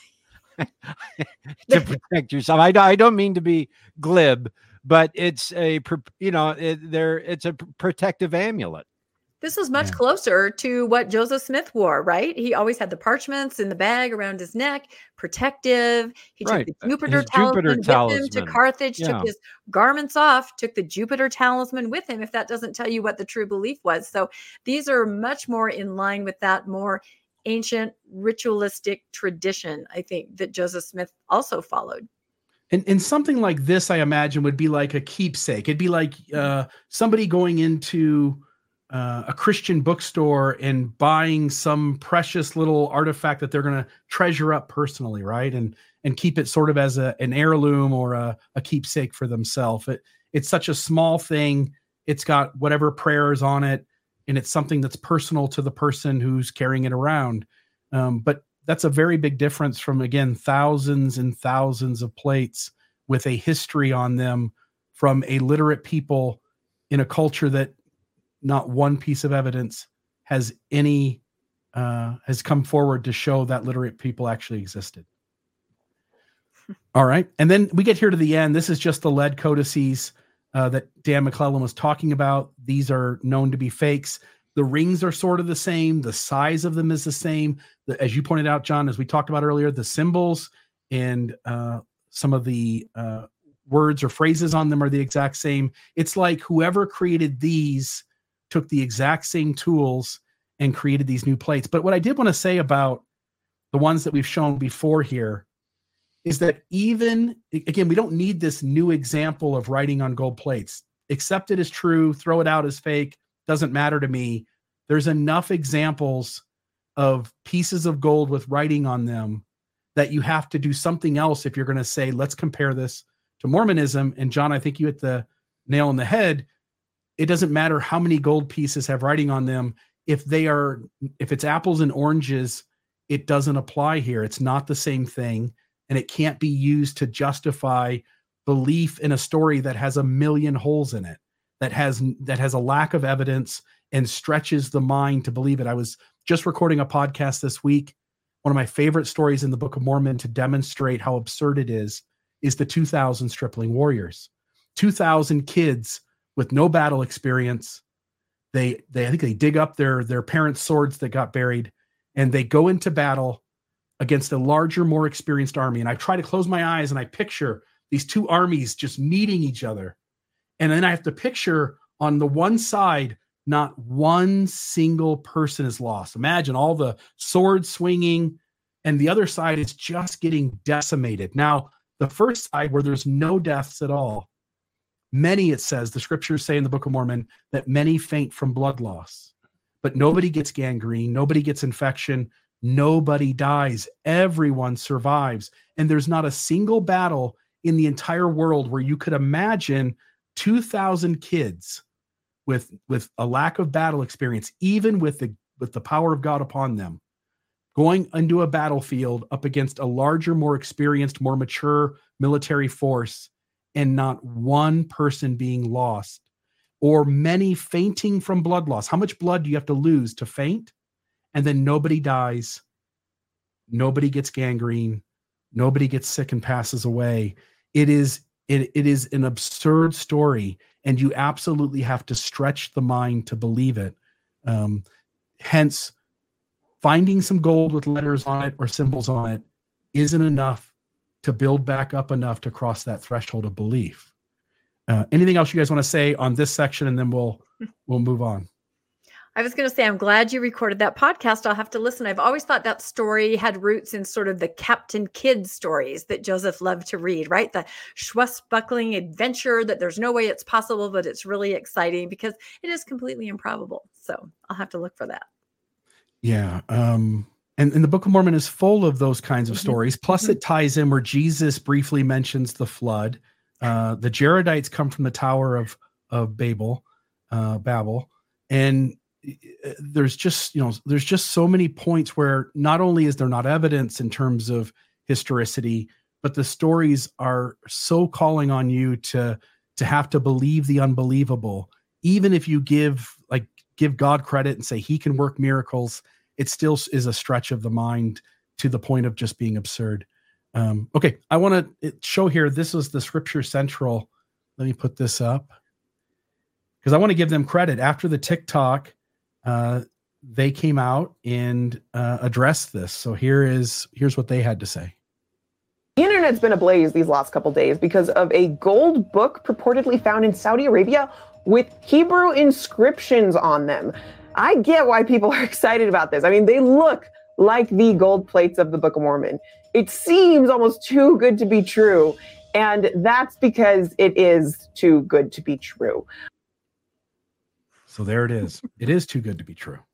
to protect yourself. I, I don't mean to be glib, but it's a, you know, it, there it's a protective amulet. This was much Yeah. closer to what Joseph Smith wore, right? He always had the parchments in the bag around his neck, protective. He Right. took the Jupiter His talisman Jupiter with talisman. him to Carthage, Yeah. took his garments off, took the Jupiter talisman with him, if that doesn't tell you what the true belief was. So these are much more in line with that more ancient ritualistic tradition, I think, that Joseph Smith also followed. And, and something like this, I imagine, would be like a keepsake. It'd be like uh, somebody going into uh, a Christian bookstore and buying some precious little artifact that they're going to treasure up personally, right? And and keep it sort of as a, an heirloom or a, a keepsake for themselves. It, it's such a small thing. It's got whatever prayers on it, and it's something that's personal to the person who's carrying it around. Um, but that's a very big difference from, again, thousands and thousands of plates with a history on them from a literate people in a culture that not one piece of evidence has any uh, has come forward to show that literate people actually existed. All right. And then we get here to the end. This is just the lead codices uh, that Dan McClellan was talking about. These are known to be fakes. The rings are sort of the same. The size of them is the same. The, as you pointed out, John, as we talked about earlier, the symbols and uh, some of the uh, words or phrases on them are the exact same. It's like whoever created these took the exact same tools and created these new plates. But what I did want to say about the ones that we've shown before here is that even, again, we don't need this new example of writing on gold plates. Accept it as true, throw it out as fake, doesn't matter to me. There's enough examples of pieces of gold with writing on them that you have to do something else if you're going to say, let's compare this to Mormonism. And John, I think you hit the nail on the head. It doesn't matter how many gold pieces have writing on them. If they are, if it's apples and oranges, it doesn't apply here. It's not the same thing. And it can't be used to justify belief in a story that has a million holes in it, that has, that has a lack of evidence and stretches the mind to believe it. I was just recording a podcast this week. One of my favorite stories in the Book of Mormon to demonstrate how absurd it is, is the two thousand Stripling Warriors. two thousand kids with no battle experience. They, they, I think they dig up their, their parents' swords that got buried, and they go into battle against a larger, more experienced army. And I try to close my eyes and I picture these two armies just meeting each other. And then I have to picture on the one side, not one single person is lost. Imagine all the swords swinging, and the other side is just getting decimated. Now, the first side, where there's no deaths at all, many, it says, the scriptures say in the Book of Mormon, that many faint from blood loss. But nobody gets gangrene, nobody gets infection, nobody dies. Everyone survives. And there's not a single battle in the entire world where you could imagine two thousand kids with, with a lack of battle experience, even with the, with the power of God upon them, going into a battlefield up against a larger, more experienced, more mature military force, and not one person being lost, or many fainting from blood loss. How much blood do you have to lose to faint? And then nobody dies. Nobody gets gangrene. Nobody gets sick and passes away. It is, it, it is an absurd story, and you absolutely have to stretch the mind to believe it. Um, hence, finding some gold with letters on it or symbols on it isn't enough to build back up enough to cross that threshold of belief. Uh, anything else you guys want to say on this section, and then we'll we'll move on. I was going to say, I'm glad you recorded that podcast. I'll have to listen. I've always thought that story had roots in sort of the Captain Kidd stories that Joseph loved to read, right? The swashbuckling adventure that there's no way it's possible, but it's really exciting because it is completely improbable. So I'll have to look for that. Yeah. Um, and, and the Book of Mormon is full of those kinds of mm-hmm. stories. Plus, mm-hmm. it ties in where Jesus briefly mentions the flood. Uh, the Jaredites come from the Tower of, of Babel, uh, Babel. And there's just, you know, there's just so many points where not only is there not evidence in terms of historicity, but the stories are so calling on you to, to have to believe the unbelievable. Even if you give, like, give God credit and say he can work miracles, it still is a stretch of the mind to the point of just being absurd. Um, okay. I want to show here, this was the Scripture Central. Let me put this up because I want to give them credit. After the TikTok, uh, they came out and uh, addressed this. So here is, here's what they had to say. The internet's been ablaze these last couple days because of a gold book purportedly found in Saudi Arabia with Hebrew inscriptions on them. I get why people are excited about this. I mean, they look like the gold plates of the Book of Mormon. It seems almost too good to be true. And that's because it is too good to be true. So there it is. It is too good to be true.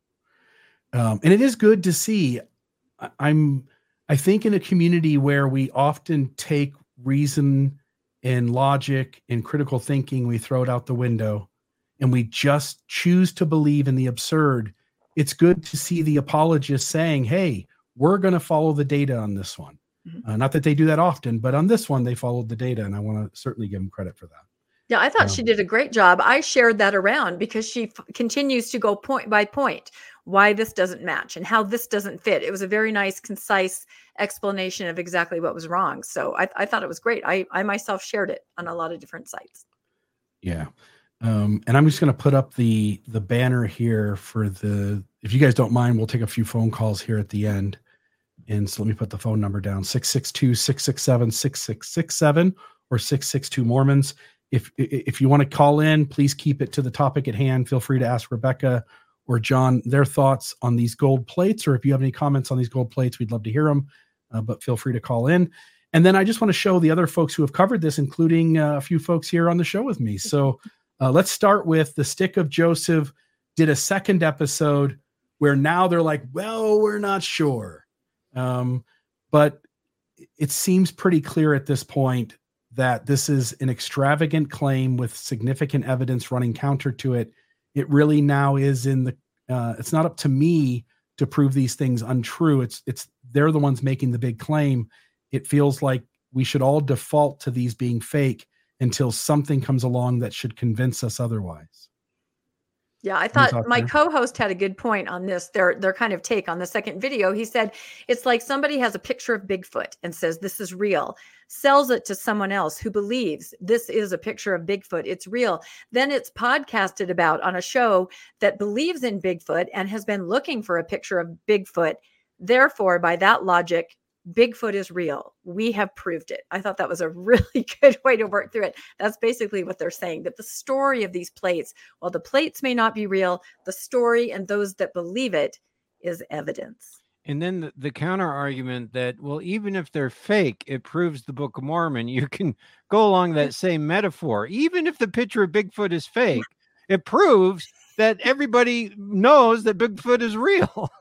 Um, and it is good to see. I, I'm, I think in a community where we often take reason and logic and critical thinking, we throw it out the window and we just choose to believe in the absurd. It's good to see the apologists saying, hey, we're going to follow the data on this one. Mm-hmm. Uh, not that they do that often, but on this one, they followed the data. And I want to certainly give them credit for that. Yeah, I thought Um, she did a great job. I shared that around because she f- continues to go point by point why this doesn't match and how this doesn't fit. It was a very nice, concise explanation of exactly what was wrong. So I, I thought it was great. I, I myself shared it on a lot of different sites. Yeah. Um, and I'm just going to put up the the banner here for the, if you guys don't mind, we'll take a few phone calls here at the end. And so let me put the phone number down, six six two, six six seven, six six six seven or six six two Mormons. If if you want to call in, please keep it to the topic at hand. Feel free to ask Rebecca or John their thoughts on these gold plates, or if you have any comments on these gold plates, we'd love to hear them, uh, but feel free to call in. And then I just want to show the other folks who have covered this, including uh, a few folks here on the show with me. So uh, let's start with the Stick of Joseph did a second episode where now they're like, well, we're not sure. Um, but it seems pretty clear at this point that this is an extravagant claim with significant evidence running counter to it. It really now is in the, uh, it's not up to me to prove these things untrue. It's, it's, they're the ones making the big claim. It feels like we should all default to these being fake until something comes along that should convince us otherwise. Yeah, I thought my co-host had a good point on this, their their kind of take on the second video. He said, it's like somebody has a picture of Bigfoot and says, this is real, sells it to someone else who believes this is a picture of Bigfoot. It's real. Then it's podcasted about on a show that believes in Bigfoot and has been looking for a picture of Bigfoot. Therefore, by that logic, Bigfoot is real. We have proved it. I thought that was a really good way to work through it. That's basically what they're saying, that the story of these plates, while the plates may not be real, the story and those that believe it is evidence. And then the, the counter argument that, well, even if they're fake, it proves the Book of Mormon. You can go along that same metaphor. Even if the picture of Bigfoot is fake, it proves that everybody knows that Bigfoot is real.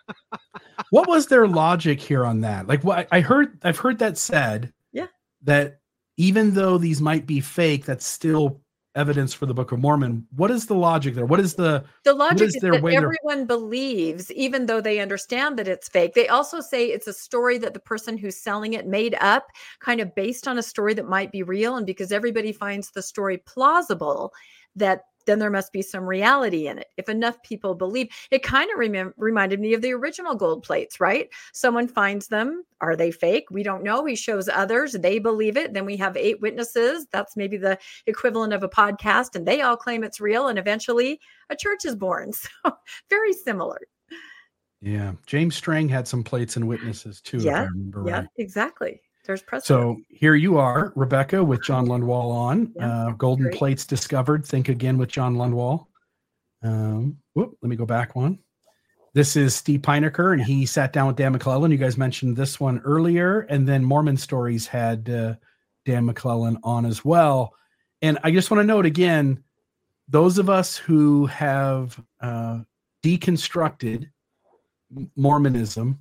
What was their logic here on that? Like, what I heard, I've heard that said, yeah, that even though these might be fake, that's still evidence for the Book of Mormon. What is the logic there? What is the the logic is, is that everyone believes, even though they understand that it's fake. They also say it's a story that the person who's selling it made up, kind of based on a story that might be real. And because everybody finds the story plausible, that then there must be some reality in it. If enough people believe, it kind of rem- reminded me of the original gold plates, right? Someone finds them. Are they fake? We don't know. He shows others. They believe it. Then we have eight witnesses. That's maybe the equivalent of a podcast. And they all claim it's real. And eventually a church is born. So very similar. Yeah. James Strang had some plates and witnesses too. Yeah. If I remember yeah, right. Exactly. There's precedent. So here you are, Rebecca, with John Lundwall on. Yeah, uh, Golden great. Plates discovered. Think again with John Lundwall. Um, whoop, let me go back one. This is Steve Pinecker, and he sat down with Dan McClellan. You guys mentioned this one earlier, and then Mormon Stories had uh, Dan McClellan on as well. And I just want to note again, those of us who have uh, deconstructed Mormonism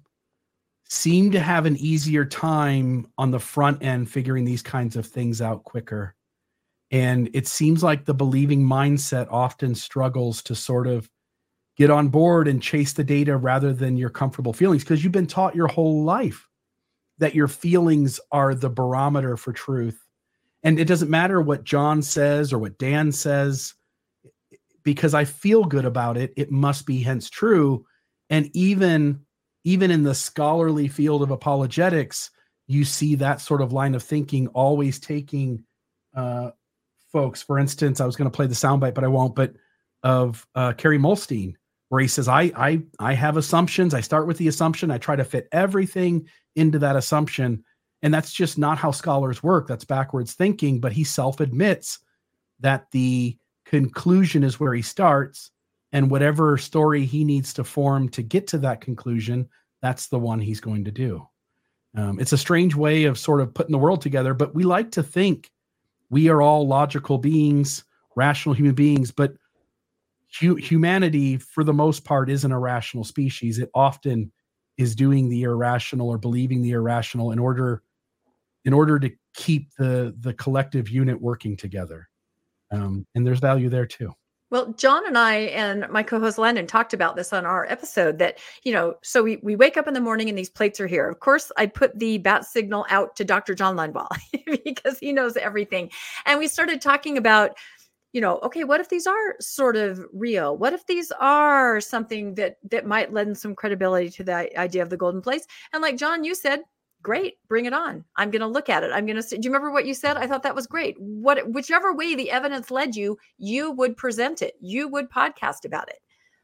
seem to have an easier time on the front end figuring these kinds of things out quicker. And it seems like the believing mindset often struggles to sort of get on board and chase the data rather than your comfortable feelings, because you've been taught your whole life that your feelings are the barometer for truth. And it doesn't matter what John says or what Dan says, because I feel good about it, it must be hence true. And even, even in the scholarly field of apologetics, you see that sort of line of thinking always taking uh, folks. For instance, I was going to play the soundbite, but I won't, but of uh, Kerry Molstein, where he says, I, I, I have assumptions. I start with the assumption. I try to fit everything into that assumption. And that's just not how scholars work. That's backwards thinking. But he self-admits that the conclusion is where he starts, and whatever story he needs to form to get to that conclusion, that's the one he's going to do. Um, it's a strange way of sort of putting the world together, but we like to think we are all logical beings, rational human beings, but hu- humanity, for the most part, isn't a rational species. It often is doing the irrational or believing the irrational in order, in order to keep the, the collective unit working together. Um, and there's value there too. Well, John and I and my co-host Landon talked about this on our episode that, you know, so we, we wake up in the morning and these plates are here. Of course, I put the bat signal out to Doctor John Lineball because he knows everything. And we started talking about, you know, okay, what if these are sort of real? What if these are something that that might lend some credibility to the idea of the golden plates? And like John, you said, great, bring it on. I'm going to look at it. I'm going to say, do you remember what you said? I thought that was great. What, whichever way the evidence led you, you would present it. You would podcast about it.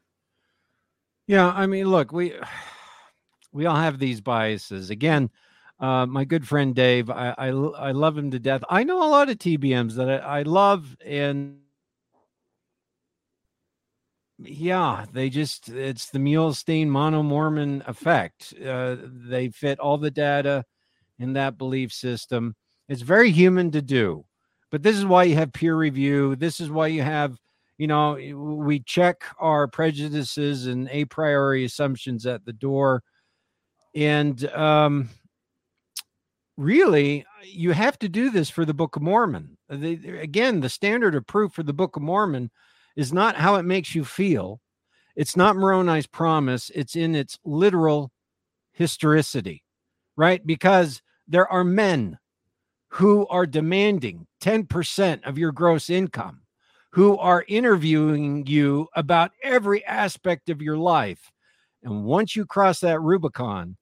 Yeah. I mean, look, we, we all have these biases. Again, uh, my good friend, Dave, I, I, I love him to death. I know a lot of T B Ms that I, I love, and yeah, they just, it's the Muhlestein mono-Mormon effect. Uh, they fit all the data in that belief system. It's very human to do, but this is why you have peer review. This is why you have, you know, we check our prejudices and a priori assumptions at the door. And um, really, you have to do this for the Book of Mormon. They, again, the standard of proof for the Book of Mormon is not how it makes you feel. It's not Moroni's promise. It's in its literal historicity, right? Because there are men who are demanding ten percent of your gross income, who are interviewing you about every aspect of your life. And once you cross that Rubicon,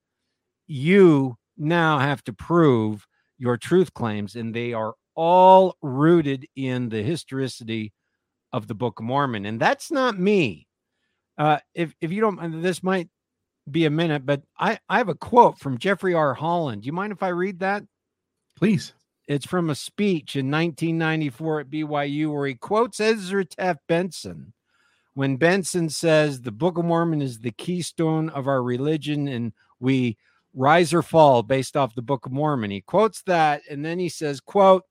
you now have to prove your truth claims, and they are all rooted in the historicity of the Book of Mormon. And that's not me. Uh, if, if you don't, this might be a minute, but I, I have a quote from Jeffrey R. Holland. Do you mind if I read that? Please. It's from a speech in nineteen ninety-four at B Y U where he quotes Ezra Taft Benson when Benson says the Book of Mormon is the keystone of our religion and we rise or fall based off the Book of Mormon. He quotes that, and then he says, quote,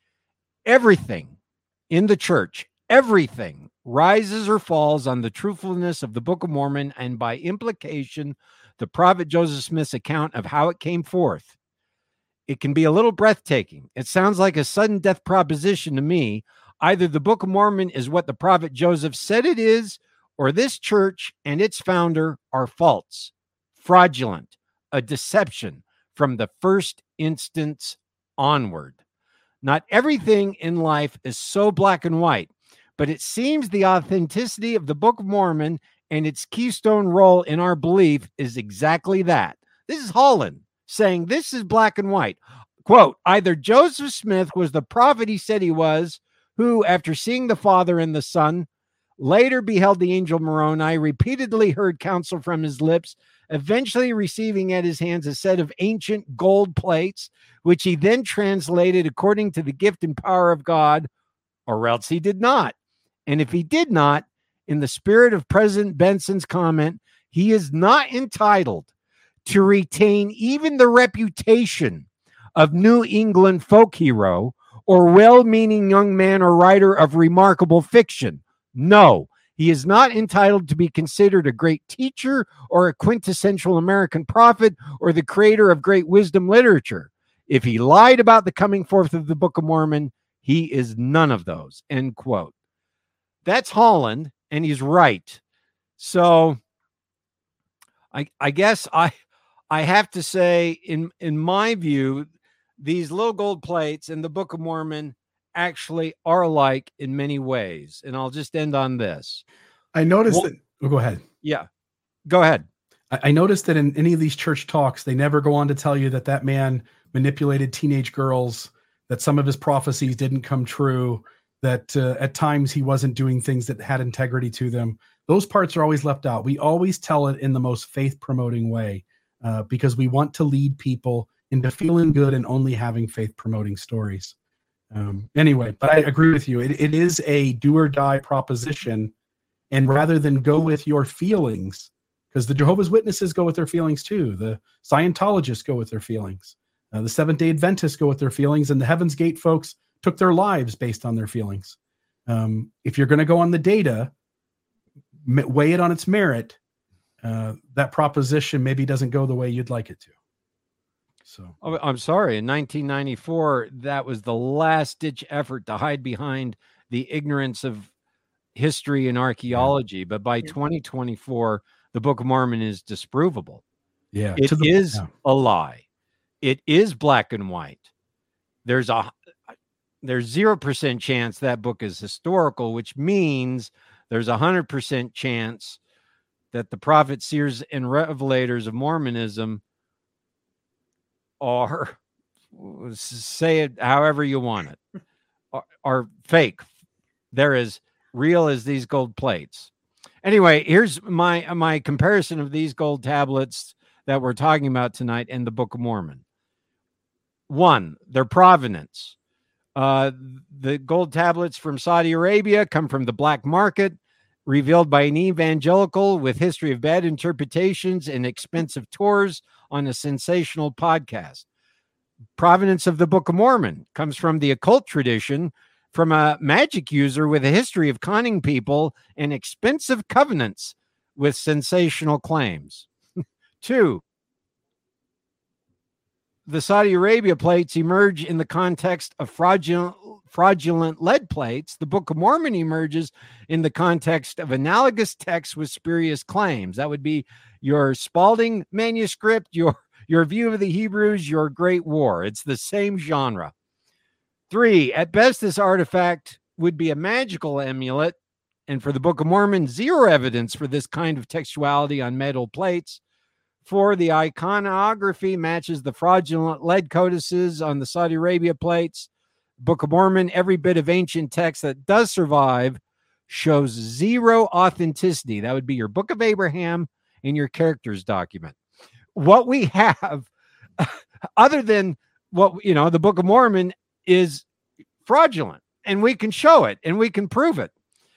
everything in the church, everything rises or falls on the truthfulness of the Book of Mormon and by implication, the prophet Joseph Smith's account of how it came forth. It can be a little breathtaking. It sounds like a sudden death proposition to me. Either the Book of Mormon is what the prophet Joseph said it is, or this church and its founder are false, fraudulent, a deception from the first instance onward. Not everything in life is so black and white, but it seems the authenticity of the Book of Mormon and its keystone role in our belief is exactly that. This is Holland saying this is black and white. Quote, either Joseph Smith was the prophet he said he was, who, after seeing the Father and the Son, later beheld the angel Moroni, repeatedly heard counsel from his lips, eventually receiving at his hands a set of ancient gold plates, which he then translated according to the gift and power of God, or else he did not. And if he did not, in the spirit of President Benson's comment, he is not entitled to retain even the reputation of New England folk hero or well-meaning young man or writer of remarkable fiction. No, he is not entitled to be considered a great teacher or a quintessential American prophet or the creator of great wisdom literature. If he lied about the coming forth of the Book of Mormon, he is none of those, end quote. That's Holland, and he's right. So I, I guess I, I have to say, in, in my view, these little gold plates and the Book of Mormon actually are alike in many ways. And I'll just end on this. I noticed well, that. Oh, go ahead. Yeah, go ahead. I, I noticed that in any of these church talks, they never go on to tell you that that man manipulated teenage girls, that some of his prophecies didn't come true, that uh, at times he wasn't doing things that had integrity to them. Those parts are always left out. We always tell it in the most faith-promoting way uh, because we want to lead people into feeling good and only having faith-promoting stories. Um, anyway, but I agree with you. It, it is a do or die proposition. And rather than go with your feelings, because the Jehovah's Witnesses go with their feelings too. The Scientologists go with their feelings. Uh, the Seventh-day Adventists go with their feelings. And the Heaven's Gate folks took their lives based on their feelings. Um, if you're going to go on the data, m- weigh it on its merit, uh, that proposition maybe doesn't go the way you'd like it to. So oh, I'm sorry. In nineteen ninety-four, that was the last ditch effort to hide behind the ignorance of history and archaeology. Yeah. But by yeah. twenty twenty-four, the Book of Mormon is disprovable. Yeah, it the, is yeah. a lie. It is black and white. There's a there's zero percent chance that book is historical, which means there's a hundred percent chance that the prophets, seers, and revelators of Mormonism are, say it however you want it, are, are fake. They're as real as these gold plates. Anyway, here's my my comparison of these gold tablets that we're talking about tonight and the Book of Mormon. One, their provenance. Uh, the gold tablets from Saudi Arabia come from the black market, revealed by an evangelical with history of bad interpretations and expensive tours on a sensational podcast. Provenance of the Book of Mormon comes from the occult tradition, from a magic user with a history of conning people and expensive covenants with sensational claims. Two, the Saudi Arabia plates emerge in the context of fraudulent, fraudulent lead plates. The Book of Mormon emerges in the context of analogous texts with spurious claims. That would be your Spalding manuscript, your, your View of the Hebrews, your Great War. It's the same genre. Three, at best, this artifact would be a magical amulet, and for the Book of Mormon, zero evidence for this kind of textuality on metal plates. Four, the iconography matches the fraudulent lead codices on the Saudi Arabia plates. Book of Mormon, every bit of ancient text that does survive shows zero authenticity. That would be your Book of Abraham and your characters document. What we have, other than what, you know, the Book of Mormon is fraudulent, and we can show it and we can prove it.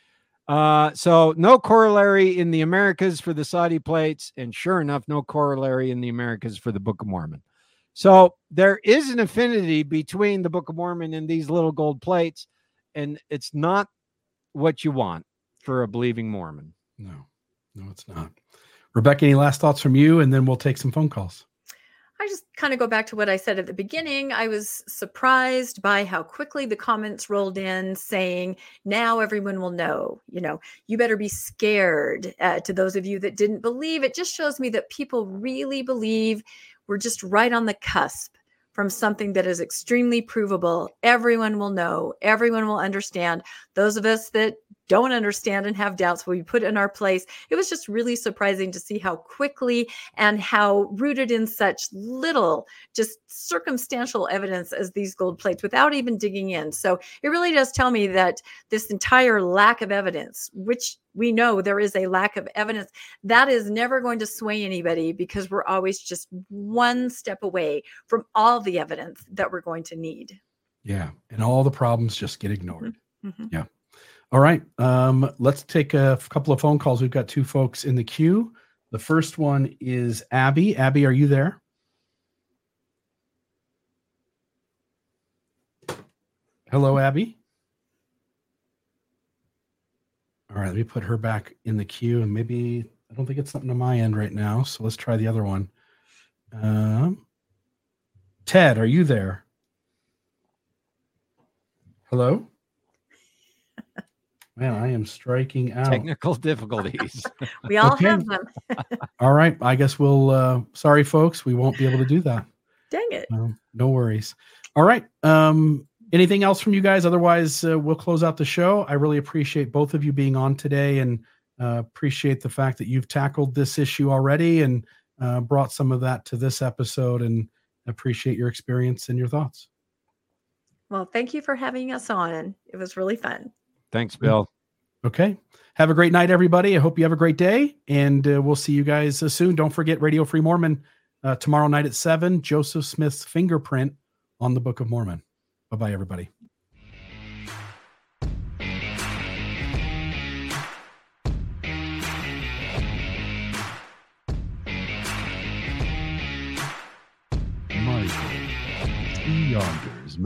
Uh, so no corollary in the Americas for the Saudi plates, and sure enough, no corollary in the Americas for the Book of Mormon. So there is an affinity between the Book of Mormon and these little gold plates, and it's not what you want for a believing Mormon. No, no, it's not. Rebecca, any last thoughts from you? And then we'll take some phone calls. I just kind of go back to what I said at the beginning. I was surprised by how quickly the comments rolled in saying, now everyone will know, you know, you better be scared. Uh, to those of you that didn't believe, it just shows me that people really believe we're just right on the cusp from something that is extremely provable. Everyone will know, everyone will understand. Those of us that don't understand and have doubts will be put in our place. It was just really surprising to see how quickly and how rooted in such little, just circumstantial evidence as these gold plates without even digging in. So it really does tell me that this entire lack of evidence, which we know there is a lack of evidence, that is never going to sway anybody, because we're always just one step away from all the evidence that we're going to need. Yeah. And all the problems just get ignored. Mm-hmm. Yeah. All right. Um, let's take a couple of phone calls. We've got two folks in the queue. The first one is Abby. Abby, are you there? Hello, Abby. All right, let me put her back in the queue, and maybe I don't think it's something on my end right now. So let's try the other one. Um, Ted, are you there? Hello? Man, I am striking out. Technical difficulties. We all Okay. have them. All right. I guess we'll, uh, sorry, folks, we won't be able to do that. Dang it. Um, no worries. All right. Um, anything else from you guys? Otherwise, uh, we'll close out the show. I really appreciate both of you being on today, and uh, appreciate the fact that you've tackled this issue already and uh, brought some of that to this episode, and appreciate your experience and your thoughts. Well, thank you for having us on. It was really fun. Thanks, Bill. Okay. Have a great night, everybody. I hope you have a great day, and uh, we'll see you guys uh, soon. Don't forget Radio Free Mormon uh, tomorrow night at seven, Joseph Smith's fingerprint on the Book of Mormon. Bye-bye, everybody. Michael Yonders.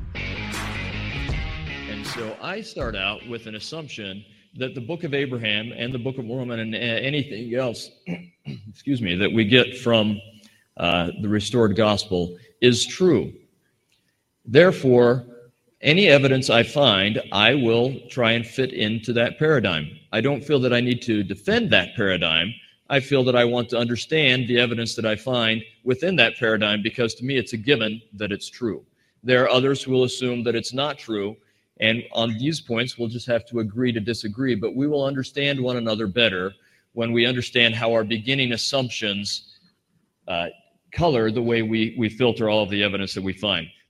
And so I start out with an assumption that the Book of Abraham and the Book of Mormon and uh, anything else, excuse me, that we get from uh, the restored gospel is true. Therefore, any evidence I find, I will try and fit into that paradigm. I don't feel that I need to defend that paradigm. I feel that I want to understand the evidence that I find within that paradigm, because to me it's a given that it's true. There are others who will assume that it's not true, and on these points we'll just have to agree to disagree, but we will understand one another better when we understand how our beginning assumptions uh, color the way we, we filter all of the evidence that we find.